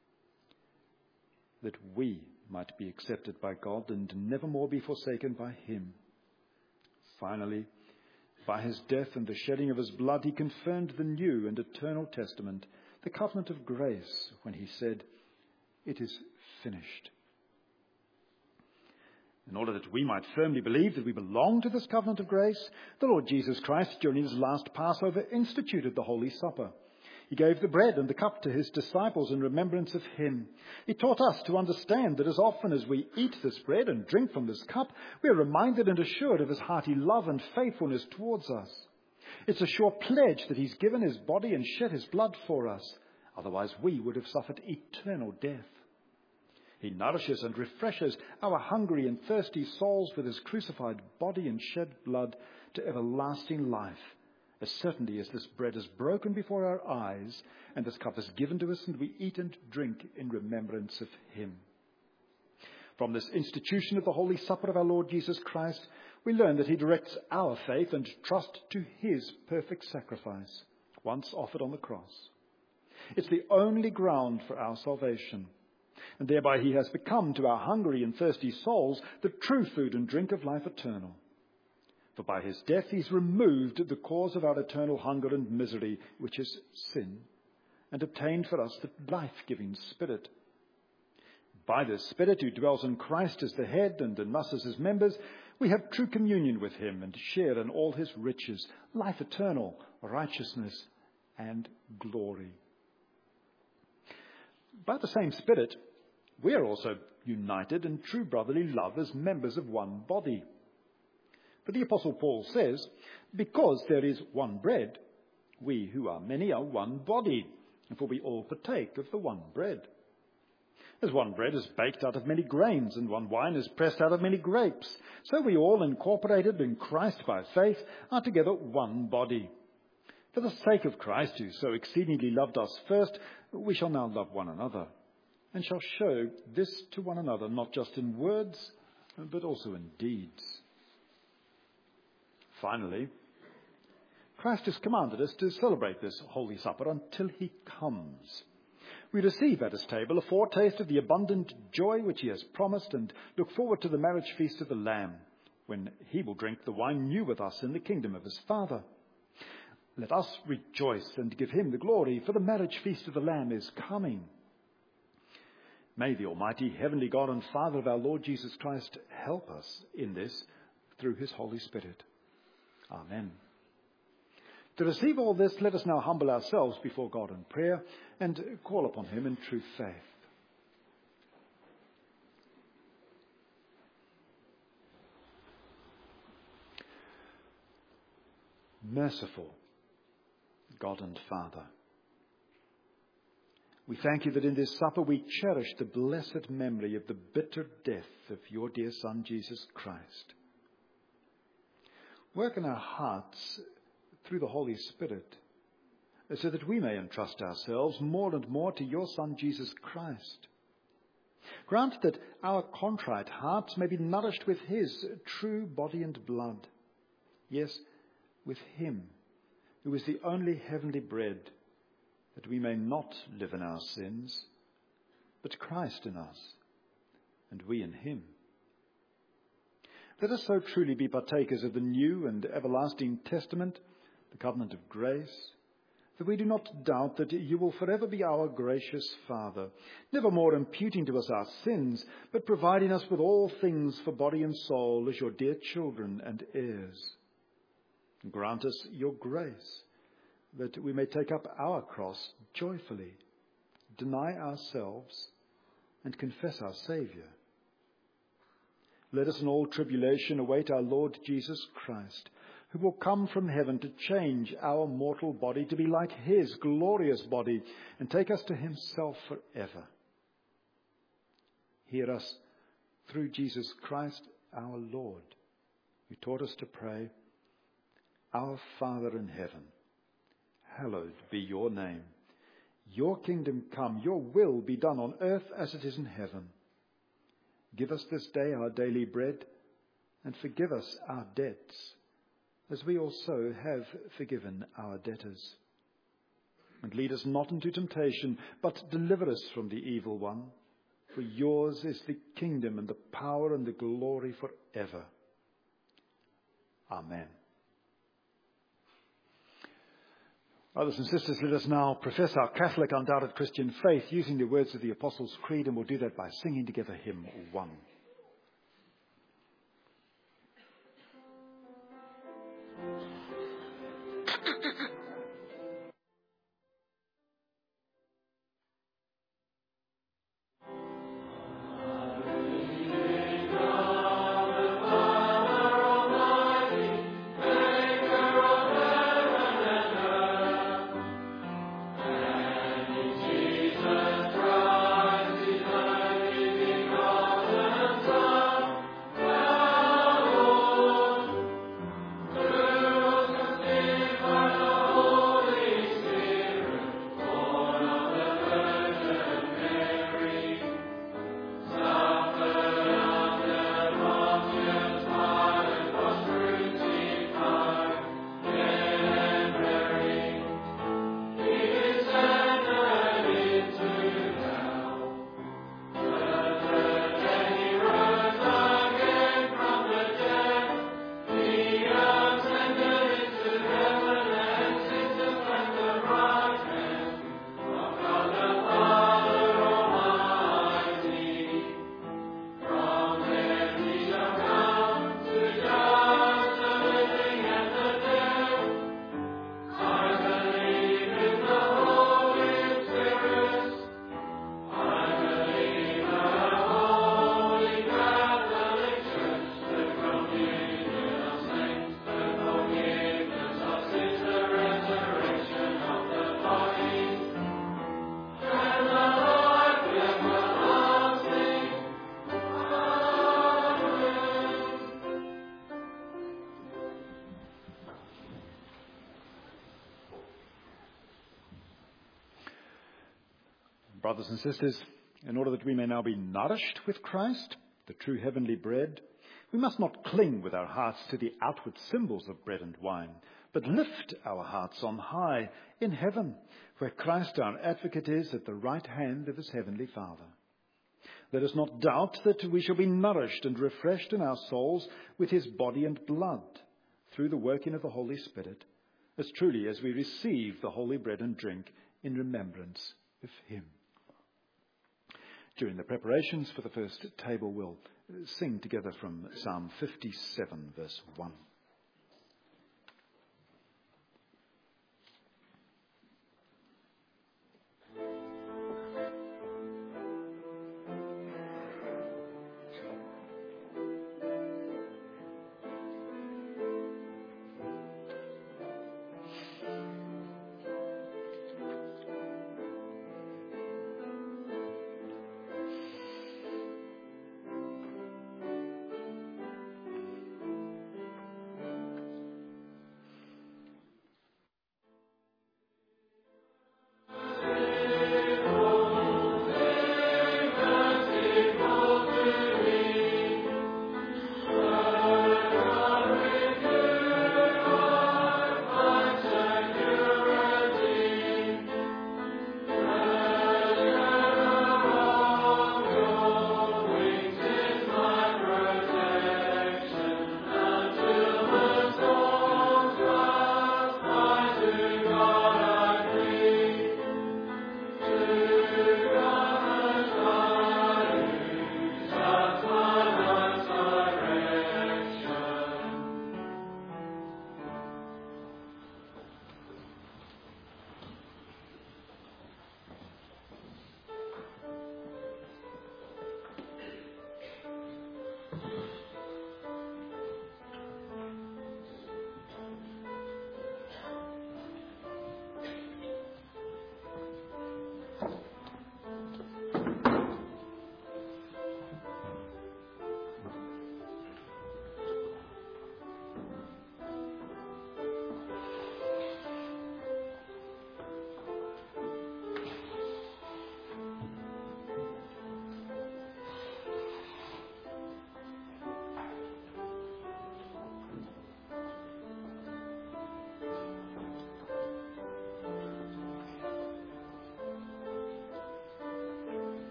That we might be accepted by God and never more be forsaken by him. Finally, by his death and the shedding of his blood, he confirmed the new and eternal testament, the covenant of grace, when he said, "It is finished." In order that we might firmly believe that we belong to this covenant of grace, the Lord Jesus Christ, during his last Passover, instituted the Holy Supper. He gave the bread and the cup to his disciples in remembrance of him. He taught us to understand that as often as we eat this bread and drink from this cup, we are reminded and assured of his hearty love and faithfulness towards us. It's a sure pledge that he's given his body and shed his blood for us. Otherwise, we would have suffered eternal death. He nourishes and refreshes our hungry and thirsty souls with his crucified body and shed blood to everlasting life, as certainly as this bread is broken before our eyes and this cup is given to us and we eat and drink in remembrance of him. From this institution of the Holy Supper of our Lord Jesus Christ, we learn that he directs our faith and trust to his perfect sacrifice, once offered on the cross. It's the only ground for our salvation. And thereby he has become to our hungry and thirsty souls the true food and drink of life eternal. For by his death he's removed the cause of our eternal hunger and misery, which is sin, and obtained for us the life-giving Spirit. By this Spirit, who dwells in Christ as the head and in us as his members, we have true communion with him and share in all his riches, life eternal, righteousness, and glory. By the same Spirit, we are also united in true brotherly love as members of one body. For the Apostle Paul says, because there is one bread, we who are many are one body, for we all partake of the one bread. As one bread is baked out of many grains, and one wine is pressed out of many grapes, so we all, incorporated in Christ by faith, are together one body. For the sake of Christ, who so exceedingly loved us first, we shall now love one another, and shall show this to one another, not just in words, but also in deeds. Finally, Christ has commanded us to celebrate this Holy Supper until he comes. We receive at his table a foretaste of the abundant joy which he has promised, and look forward to the marriage feast of the Lamb, when he will drink the wine new with us in the kingdom of his Father. Let us rejoice and give him the glory, for the marriage feast of the Lamb is coming. May the Almighty Heavenly God and Father of our Lord Jesus Christ help us in this through his Holy Spirit. Amen. To receive all this, let us now humble ourselves before God in prayer and call upon him in true faith. Merciful God and Father, we thank you that in this supper we cherish the blessed memory of the bitter death of your dear Son, Jesus Christ. Work in our hearts through the Holy Spirit, so that we may entrust ourselves more and more to your Son, Jesus Christ. Grant that our contrite hearts may be nourished with his true body and blood. Yes, with him, who is the only heavenly bread, that we may not live in our sins, but Christ in us, and we in him. Let us so truly be partakers of the new and everlasting testament, the covenant of grace, that we do not doubt that you will forever be our gracious Father, never more imputing to us our sins, but providing us with all things for body and soul as your dear children and heirs. Grant us your grace, that we may take up our cross joyfully, deny ourselves, and confess our Saviour. Let us in all tribulation await our Lord Jesus Christ, who will come from heaven to change our mortal body to be like his glorious body and take us to himself forever. Hear us through Jesus Christ our Lord, who taught us to pray, Our Father in heaven, hallowed be your name. Your kingdom come, your will be done on earth as it is in heaven. Give us this day our daily bread, and forgive us our debts, as we also have forgiven our debtors. And lead us not into temptation, but deliver us from the evil one. For yours is the kingdom and the power and the glory forever. Amen. Brothers and sisters, let us now profess our Catholic, undoubted Christian faith using the words of the Apostles' Creed, and we'll do that by singing together hymn 1. Brothers and sisters, in order that we may now be nourished with Christ, the true heavenly bread, we must not cling with our hearts to the outward symbols of bread and wine, but lift our hearts on high in heaven, where Christ our advocate is at the right hand of his heavenly Father. Let us not doubt that we shall be nourished and refreshed in our souls with his body and blood through the working of the Holy Spirit, as truly as we receive the holy bread and drink in remembrance of him. During the preparations for the first table, we'll sing together from Psalm 57, verse 1.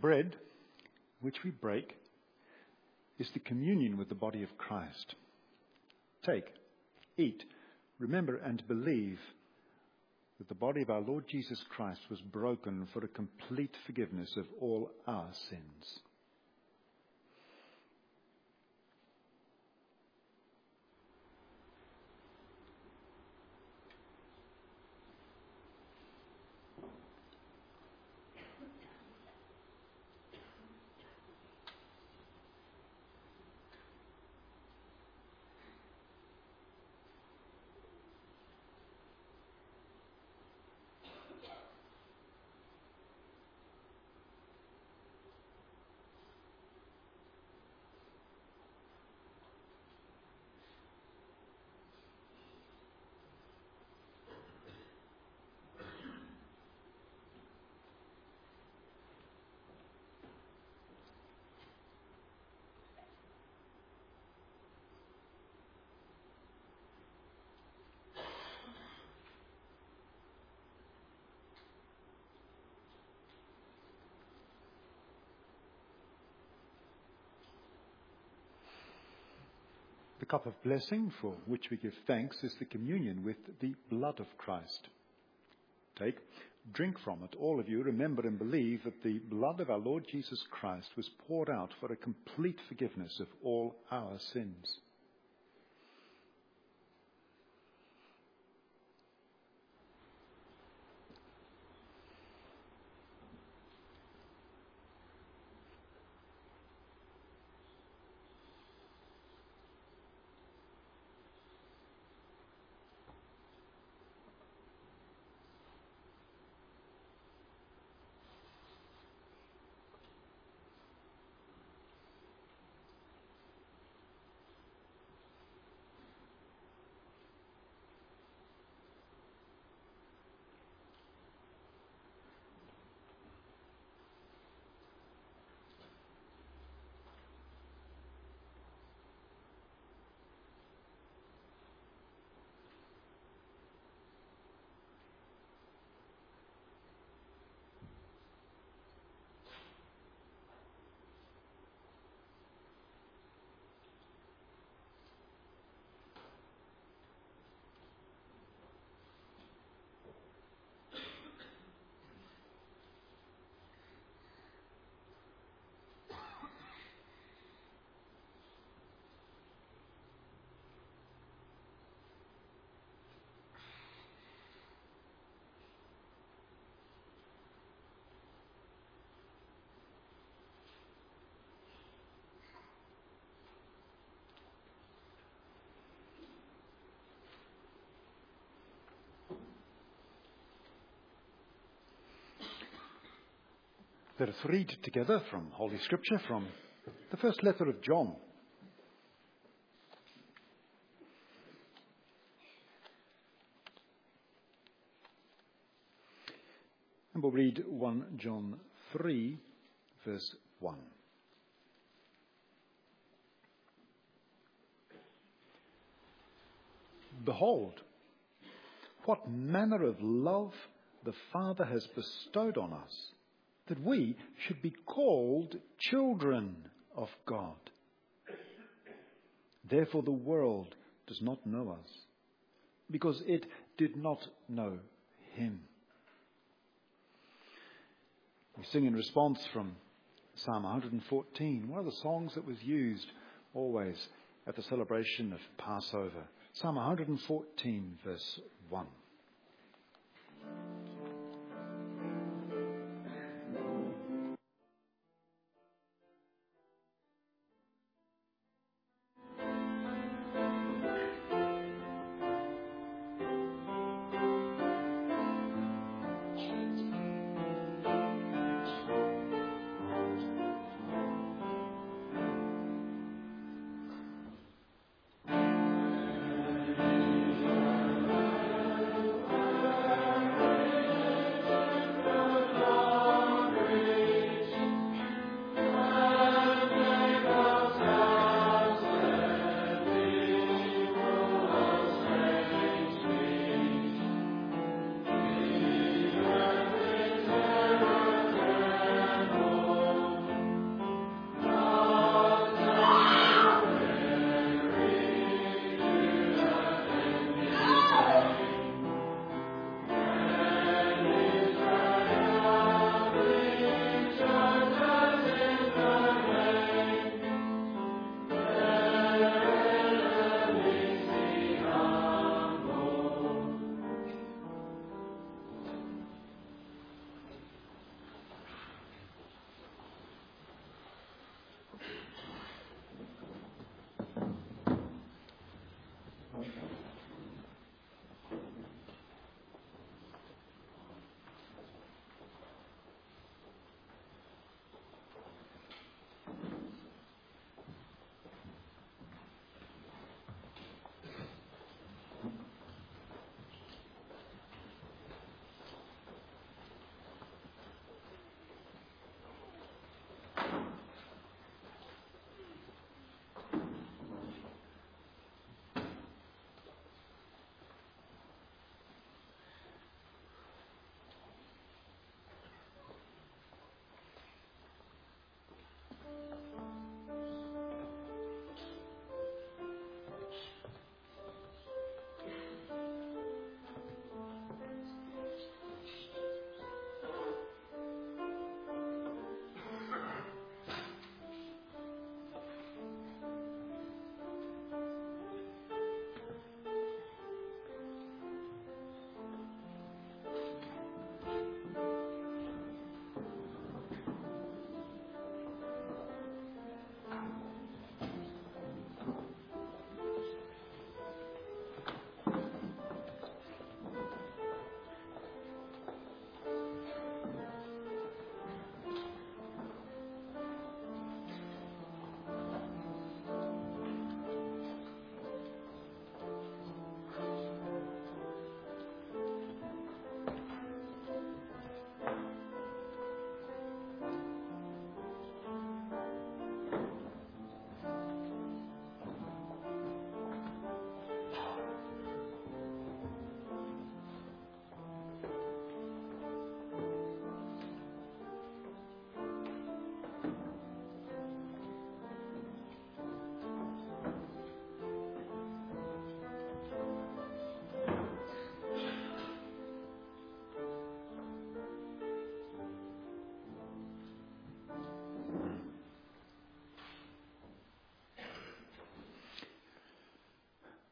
bread, which we break, is the communion with the body of Christ. Take, eat, remember and believe that the body of our Lord Jesus Christ was broken for a complete forgiveness of all our sins. The cup of blessing for which we give thanks is the communion with the blood of Christ. Take, drink from it, all of you. Remember and believe that the blood of our Lord Jesus Christ was poured out for a complete forgiveness of all our sins. Let us read together from Holy Scripture from the first letter of John. And we'll read 1 John 3, verse 1. Behold, what manner of love the Father has bestowed on us, that we should be called children of God. Therefore the world does not know us, because it did not know him. We sing in response from Psalm 114, one of the songs that was used always at the celebration of Passover. Psalm 114, verse 1.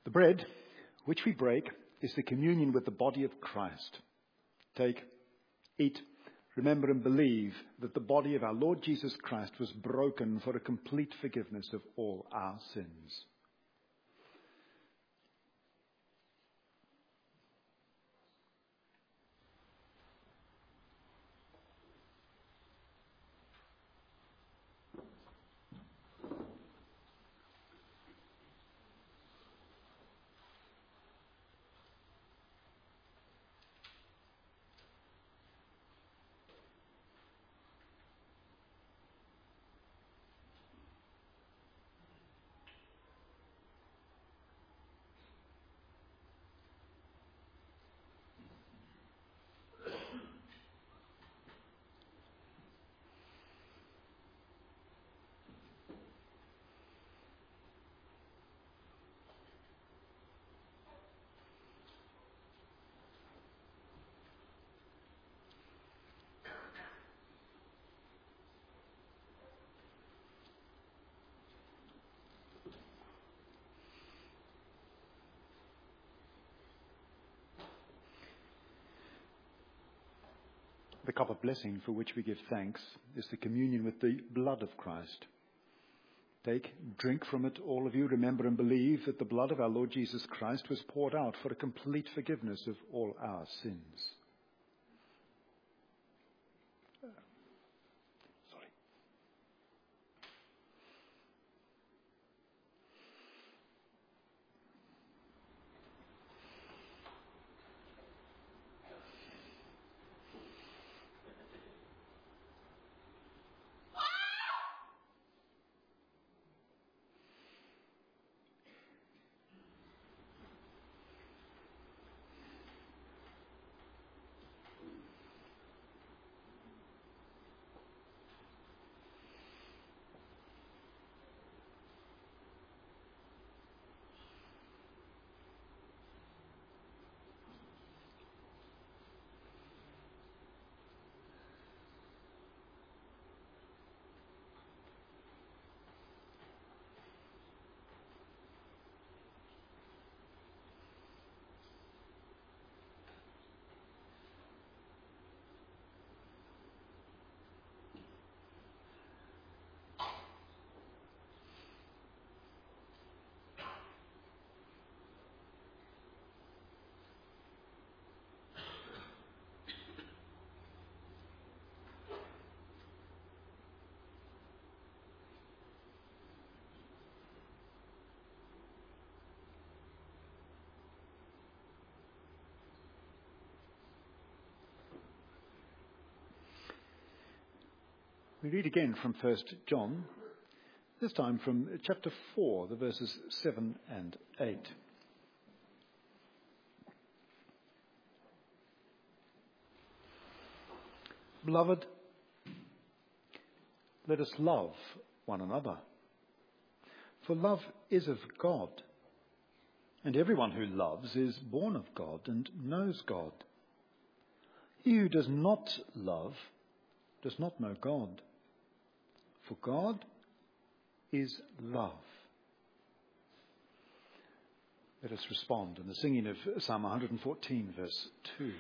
The bread which we break is the communion with the body of Christ. Take, eat, remember and believe that the body of our Lord Jesus Christ was broken for a complete forgiveness of all our sins. The cup of blessing for which we give thanks is the communion with the blood of Christ. Take, drink from it, all of you. Remember and believe that the blood of our Lord Jesus Christ was poured out for a complete forgiveness of all our sins. We read again from 1 John, this time from chapter 4, the verses 7 and 8. Beloved, let us love one another, for love is of God, and everyone who loves is born of God and knows God. He who does not love does not know God, for God is love. Let us respond in the singing of Psalm 114, verse 2.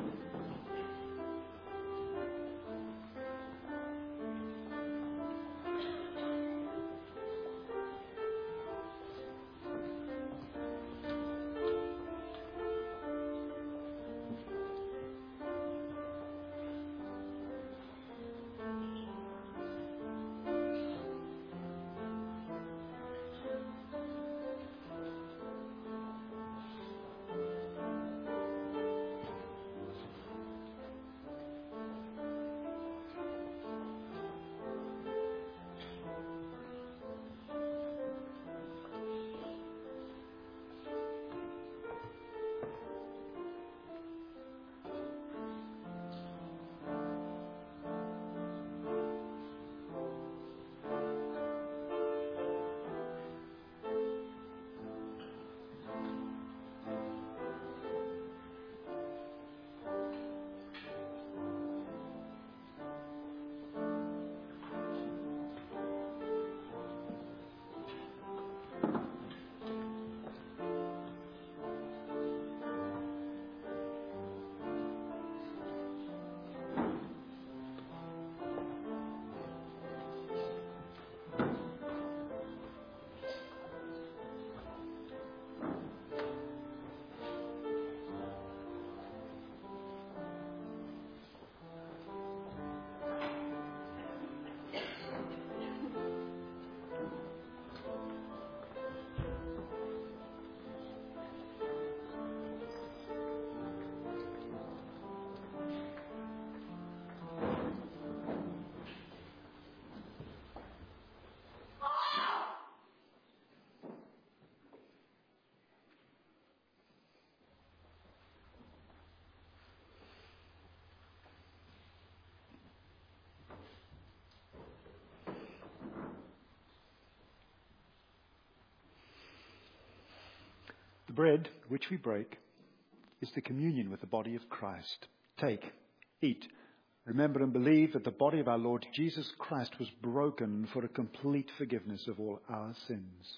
The bread which we break is the communion with the body of Christ. Take, eat, remember and believe that the body of our Lord Jesus Christ was broken for a complete forgiveness of all our sins.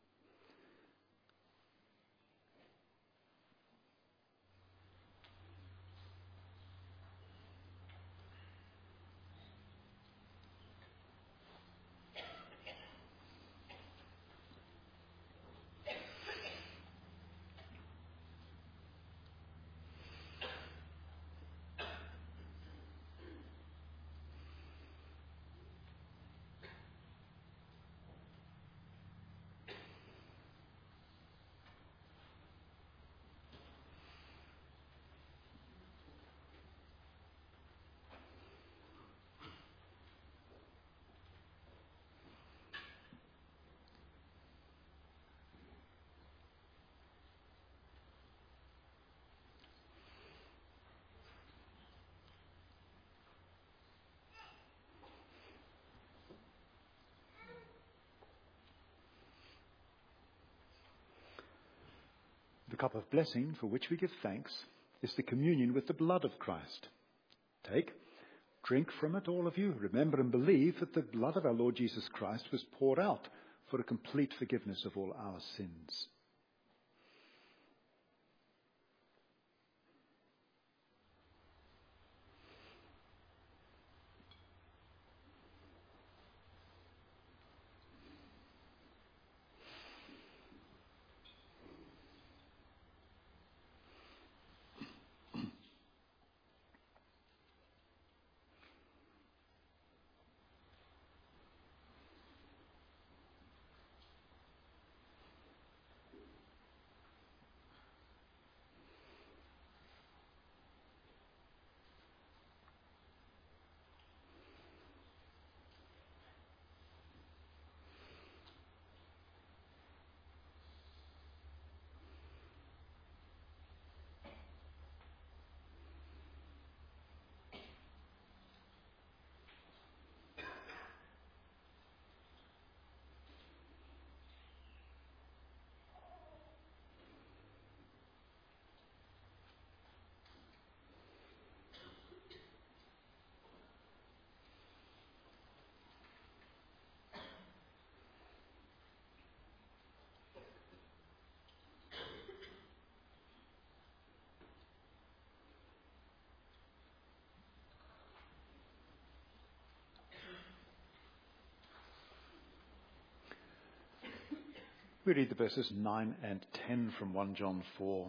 The cup of blessing for which we give thanks is the communion with the blood of Christ. Take, drink from it, all of you. Remember and believe that the blood of our Lord Jesus Christ was poured out for a complete forgiveness of all our sins. We read the verses 9 and 10 from 1 John 4.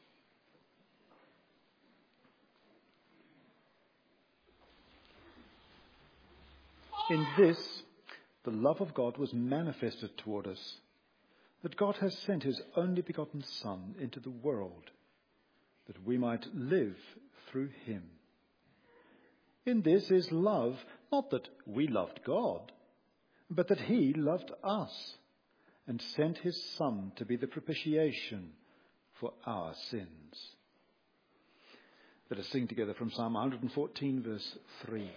In this, the love of God was manifested toward us, that God has sent his only begotten Son into the world, that we might live through him. In this is love, not that we loved God, but that he loved us and sent his Son to be the propitiation for our sins. Let us sing together from Psalm 114, verse 3.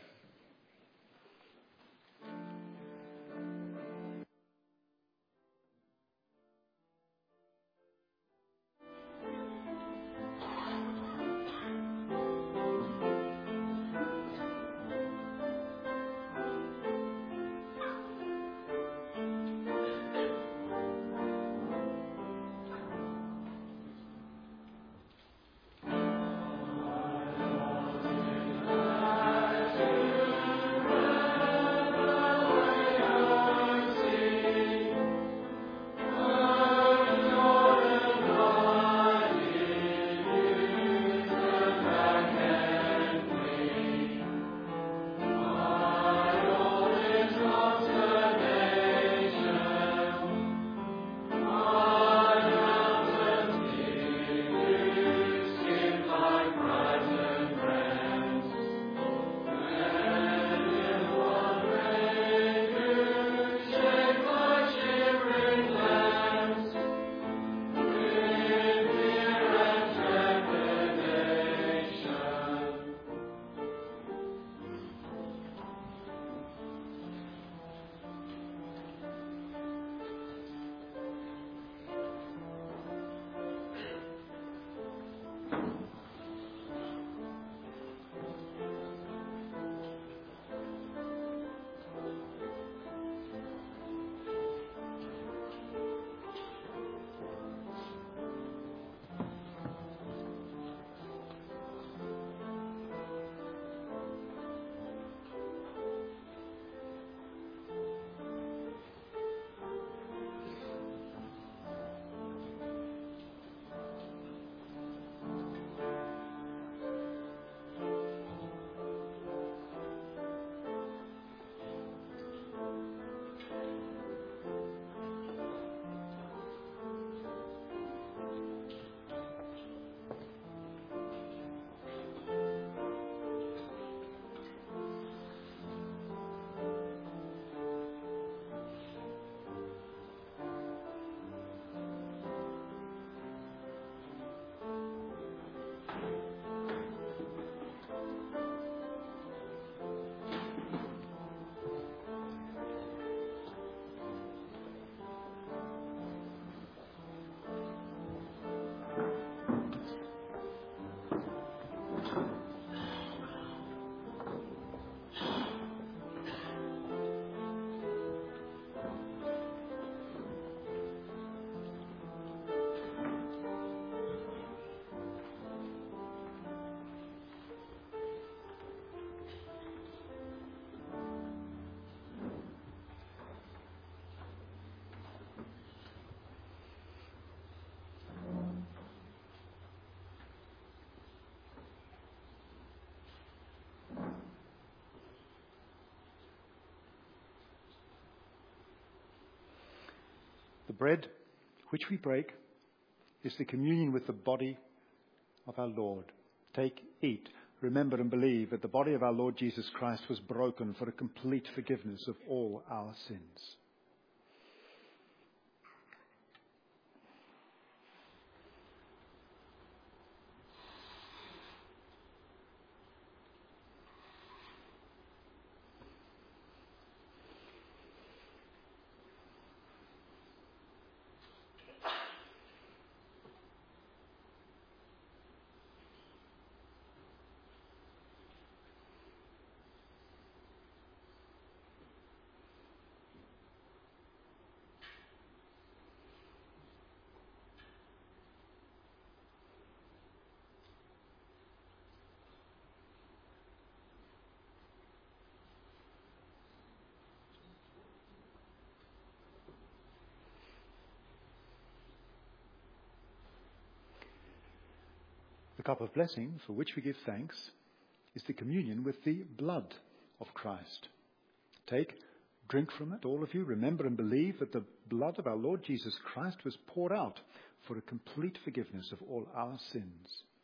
The bread which we break is the communion with the body of our Lord. Take, eat, remember and believe that the body of our Lord Jesus Christ was broken for a complete forgiveness of all our sins. The cup of blessing, for which we give thanks, is the communion with the blood of Christ. Take, drink from it, all of you. Remember and believe that the blood of our Lord Jesus Christ was poured out for a complete forgiveness of all our sins.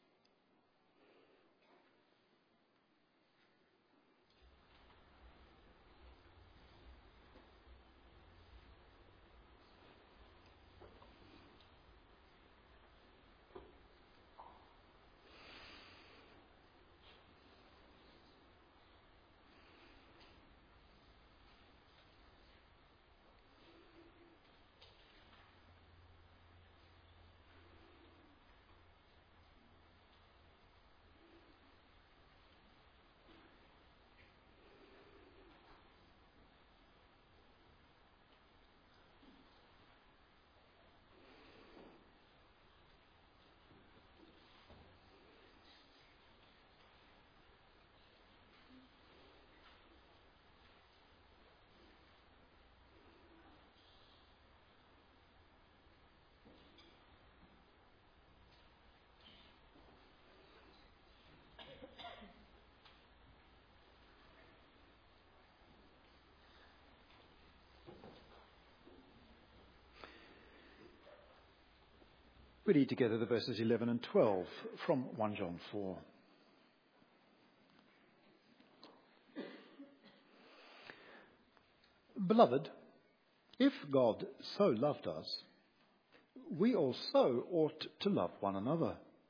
We read together the verses 11 and 12 from 1 John 4. Beloved, if God so loved us, we also ought to love one another.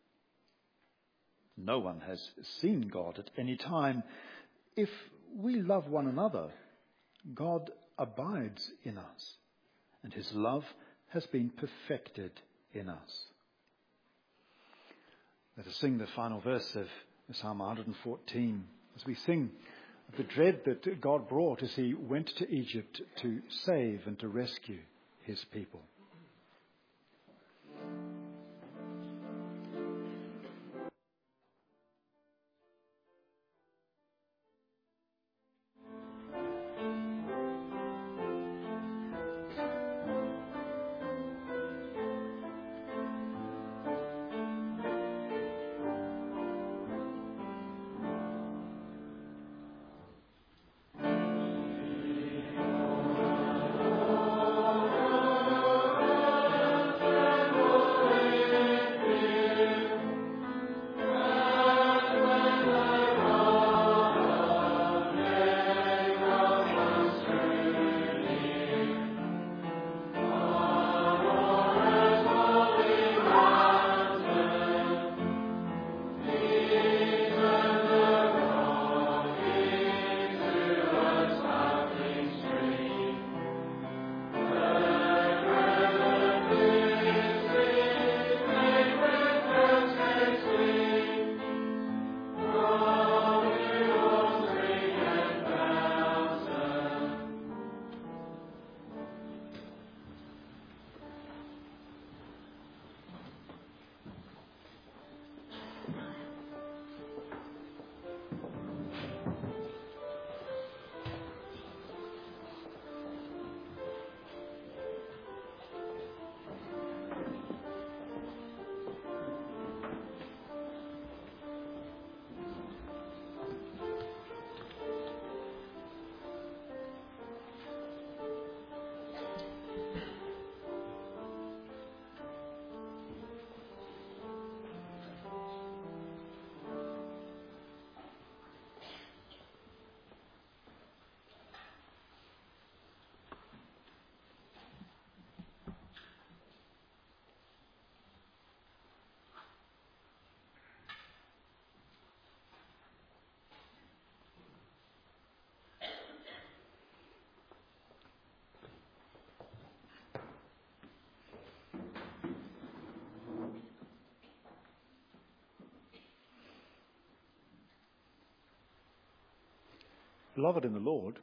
No one has seen God at any time. If we love one another, God abides in us, and his love has been perfected in us. Let us sing the final verse of Psalm 114 as we sing of the dread that God brought as he went to Egypt to save and to rescue his people. Beloved in the Lord,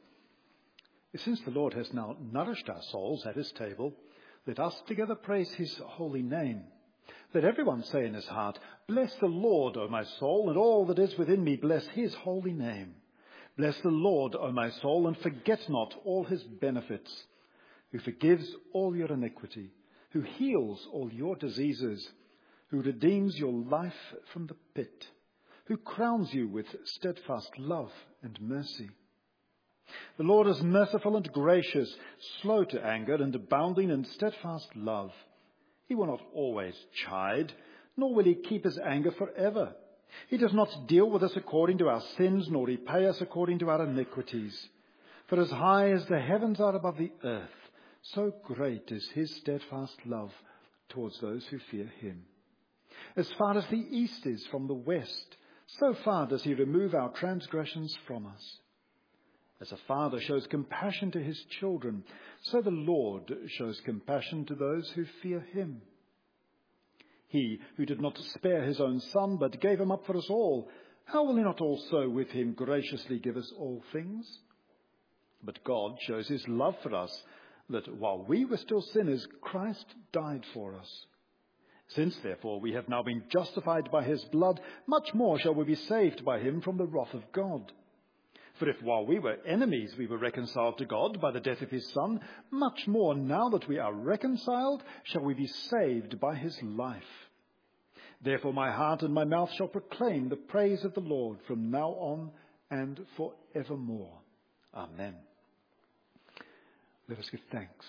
since the Lord has now nourished our souls at his table, let us together praise his holy name. Let everyone say in his heart, "Bless the Lord, O my soul, and all that is within me, bless his holy name. Bless the Lord, O my soul, and forget not all his benefits, who forgives all your iniquity, who heals all your diseases, who redeems your life from the pit, who crowns you with steadfast love and mercy. The Lord is merciful and gracious, slow to anger and abounding in steadfast love. He will not always chide, nor will he keep his anger forever. He does not deal with us according to our sins, nor repay us according to our iniquities. For as high as the heavens are above the earth, so great is his steadfast love towards those who fear him. As far as the east is from the west, so far does he remove our transgressions from us. As a father shows compassion to his children, so the Lord shows compassion to those who fear him. He who did not spare his own son, but gave him up for us all, how will he not also with him graciously give us all things? But God shows his love for us, that while we were still sinners, Christ died for us. Since, therefore, we have now been justified by his blood, much more shall we be saved by him from the wrath of God. For if while we were enemies we were reconciled to God by the death of his Son, much more now that we are reconciled shall we be saved by his life. Therefore my heart and my mouth shall proclaim the praise of the Lord from now on and forevermore. Amen. Let us give thanks.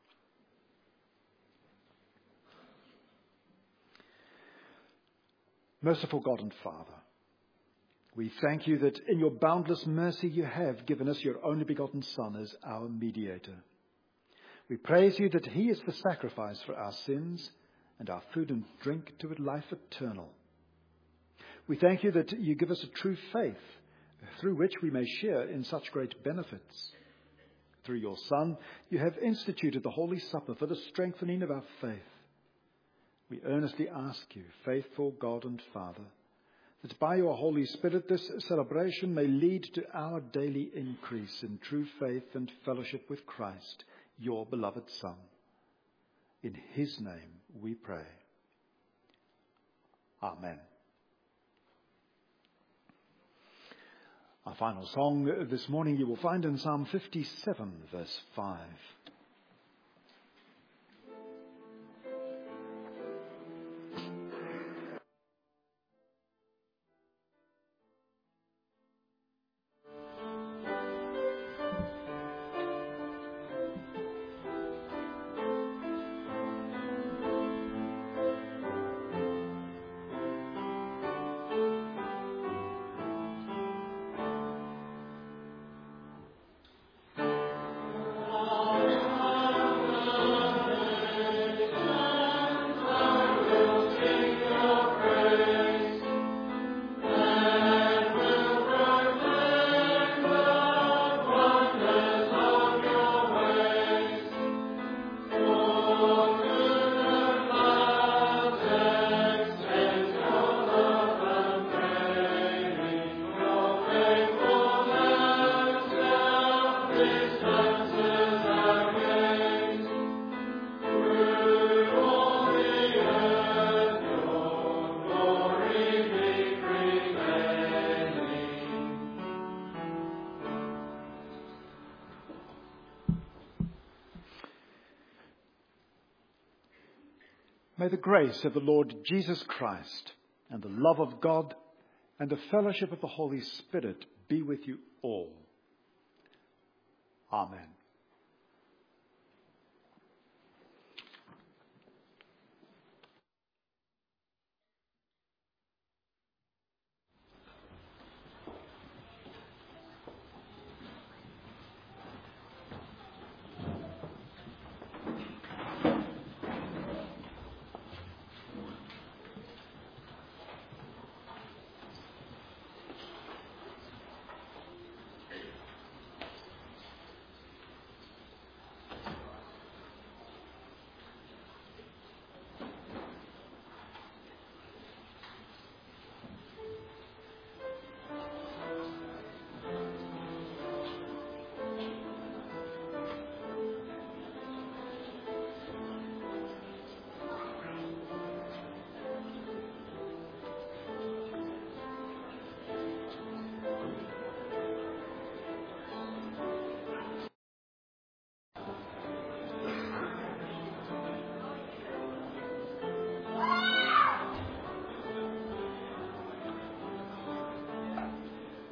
Merciful God and Father, we thank you that in your boundless mercy you have given us your only begotten Son as our mediator. We praise you that he is the sacrifice for our sins and our food and drink to life eternal. We thank you that you give us a true faith through which we may share in such great benefits. Through your Son, you have instituted the Holy Supper for the strengthening of our faith. We earnestly ask you, faithful God and Father, that by your Holy Spirit this celebration may lead to our daily increase in true faith and fellowship with Christ, your beloved Son. In his name we pray. Amen. Our final song this morning you will find in Psalm 57, verse 5. May the grace of the Lord Jesus Christ and the love of God and the fellowship of the Holy Spirit be with you all. Amen.